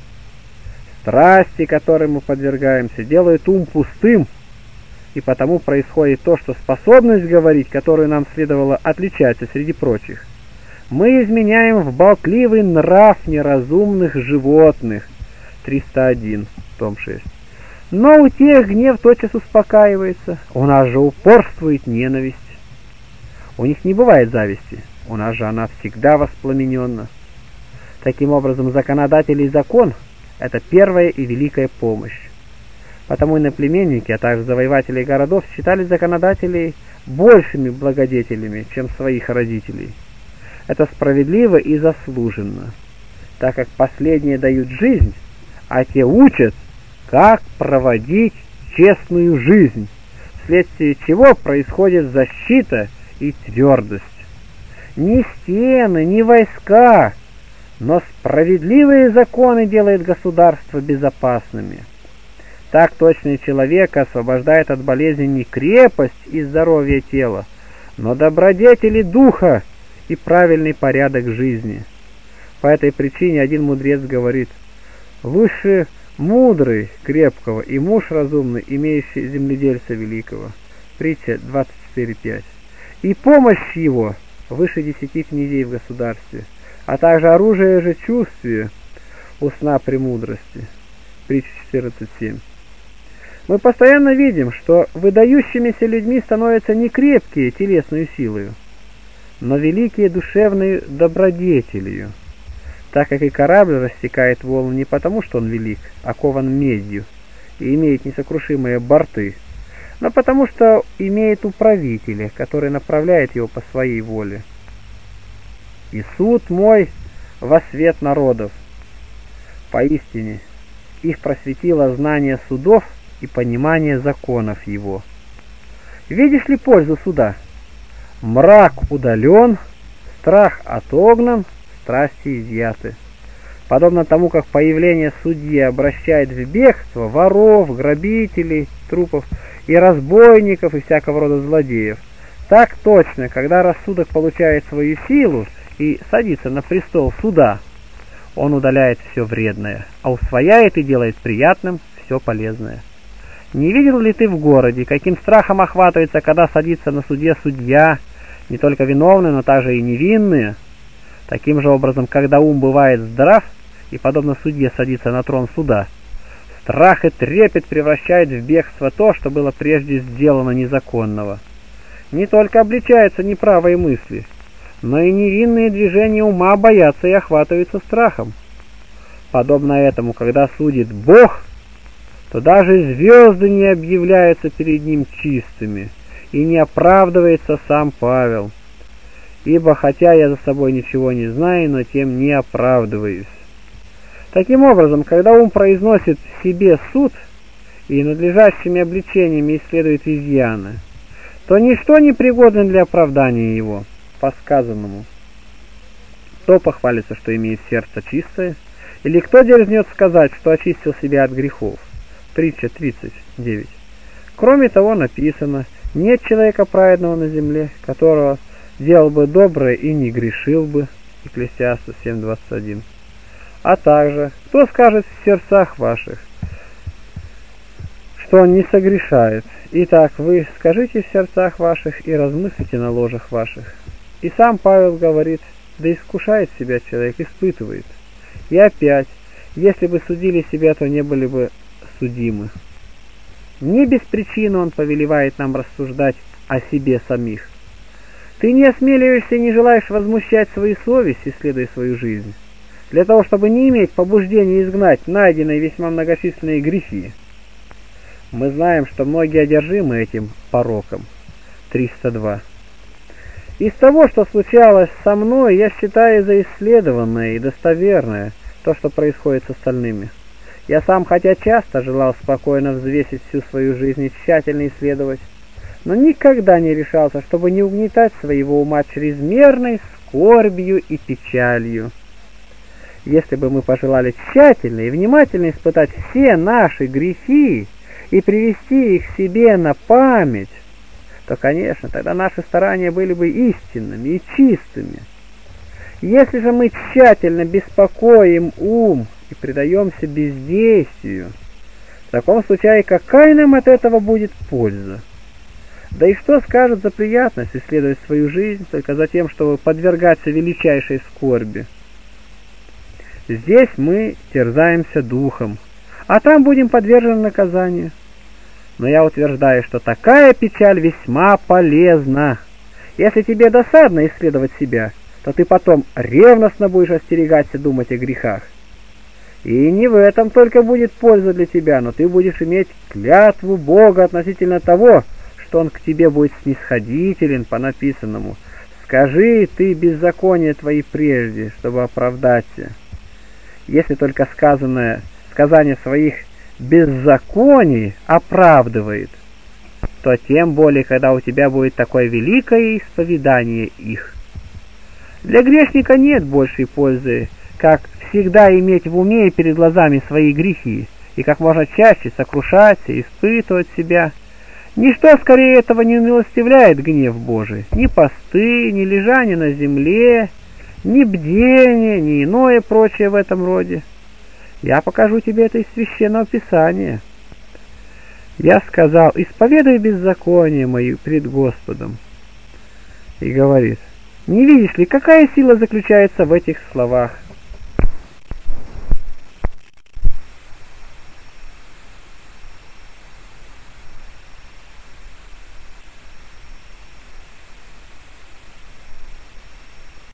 [SPEAKER 1] Страсти, которым мы подвергаемся, делают ум пустым, и потому происходит то, что способность говорить, которую нам следовало, отличается среди прочих. Мы изменяем в болтливый нрав неразумных животных. триста один, том шесть. Но у тех гнев тотчас успокаивается, у нас же упорствует ненависть. У них не бывает зависти, у нас же она всегда воспламененна. Таким образом, законодатель и закон – это первая и великая помощь. Потому иноплеменники, а также завоеватели городов считали законодателей большими благодетелями, чем своих родителей. Это справедливо и заслуженно, так как последние дают жизнь, а те учат, как проводить честную жизнь, вследствие чего происходит защита и твердость. Ни стены, ни войска, но справедливые законы делают государства безопасными. Так точный человек освобождает от болезни не крепость и здоровье тела, но добродетели духа и правильный порядок жизни. По этой причине один мудрец говорит: «Выше мудрый крепкого и муж разумный, имеющий земледельца великого». Притча двадцать четыре пять. И помощь его выше десяти князей в государстве, а также оружие же чувствия у сна премудрости. Притча четырнадцать семь. Мы постоянно видим, что выдающимися людьми становятся не крепкие телесную силою, но великие душевной добродетелью, так как и корабль рассекает волны не потому, что он велик, а кован медью и имеет несокрушимые борты, но потому, что имеет управителя, который направляет его по своей воле. «И суд мой во свет народов». Поистине, их просветило знание судов и понимание законов его. Видишь ли пользу суда? Мрак удален, страх отогнан, страсти изъяты. Подобно тому, как появление судьи обращает в бегство воров, грабителей, трупов и разбойников и всякого рода злодеев, так точно, когда рассудок получает свою силу и садится на престол суда, он удаляет все вредное, а усвояет и делает приятным все полезное. Не видел ли ты в городе, каким страхом охватывается, когда садится на суде судья, не только виновные, но также и невинные? Таким же образом, когда ум бывает здрав, и подобно судье садится на трон суда, страх и трепет превращает в бегство то, что было прежде сделано незаконного. Не только обличаются неправые мысли, но и невинные движения ума боятся и охватываются страхом. Подобно этому, когда судит Бог, то даже звезды не объявляются перед ним чистыми, и не оправдывается сам Павел. Ибо хотя я за собой ничего не знаю, но тем не оправдываюсь. Таким образом, когда ум произносит в себе суд и надлежащими обличениями исследует изъяны, то ничто не пригодно для оправдания его, по сказанному. Кто похвалится, что имеет сердце чистое, или кто дерзнет сказать, что очистил себя от грехов? Притча тридцать девять. Кроме того, написано: нет человека праведного на земле, которого делал бы доброе и не грешил бы. Екклесиасту семь двадцать один. А также, кто скажет в сердцах ваших, что он не согрешает? Итак, вы скажите в сердцах ваших и размыслите на ложах ваших. И сам Павел говорит: да искушает себя человек, испытывает. И опять, если бы судили себя, то не были бы судимы. Не без причины он повелевает нам рассуждать о себе самих. Ты не осмеливаешься и не желаешь возмущать свою совесть, исследуя свою жизнь, для того, чтобы не иметь побуждения изгнать найденные весьма многочисленные грехи. Мы знаем, что многие одержимы этим пороком. триста два. Из того, что случалось со мной, я считаю за исследованное и достоверное то, что происходит с остальными. Я сам, хотя часто желал спокойно взвесить всю свою жизнь и тщательно исследовать, но никогда не решался, чтобы не угнетать своего ума чрезмерной скорбью и печалью. Если бы мы пожелали тщательно и внимательно испытать все наши грехи и привести их себе на память, то, конечно, тогда наши старания были бы истинными и чистыми. Если же мы тщательно беспокоим ум и предаемся бездействию, в таком случае какая нам от этого будет польза? Да и что скажет за приятность исследовать свою жизнь только за тем, чтобы подвергаться величайшей скорби? Здесь мы терзаемся духом, а там будем подвержены наказанию. Но я утверждаю, что такая печаль весьма полезна. Если тебе досадно исследовать себя, то ты потом ревностно будешь остерегаться думать о грехах. И не в этом только будет польза для тебя, но ты будешь иметь клятву Бога относительно того, что Он к тебе будет снисходителен по написанному. Скажи ты беззакония твои прежде, чтобы оправдаться. Если только сказанное, сказание своих беззаконий оправдывает, то тем более, когда у тебя будет такое великое исповедание их. Для грешника нет большей пользы, как всегда иметь в уме и перед глазами свои грехи, и как можно чаще сокрушаться и испытывать себя. Ничто скорее этого не умилостивляет гнев Божий, ни посты, ни лежание на земле, ни бдение, ни иное прочее в этом роде. Я покажу тебе это из Священного Писания. Я сказал: исповедуй беззаконие мои пред Господом. И говорит: не видишь ли, какая сила заключается в этих словах?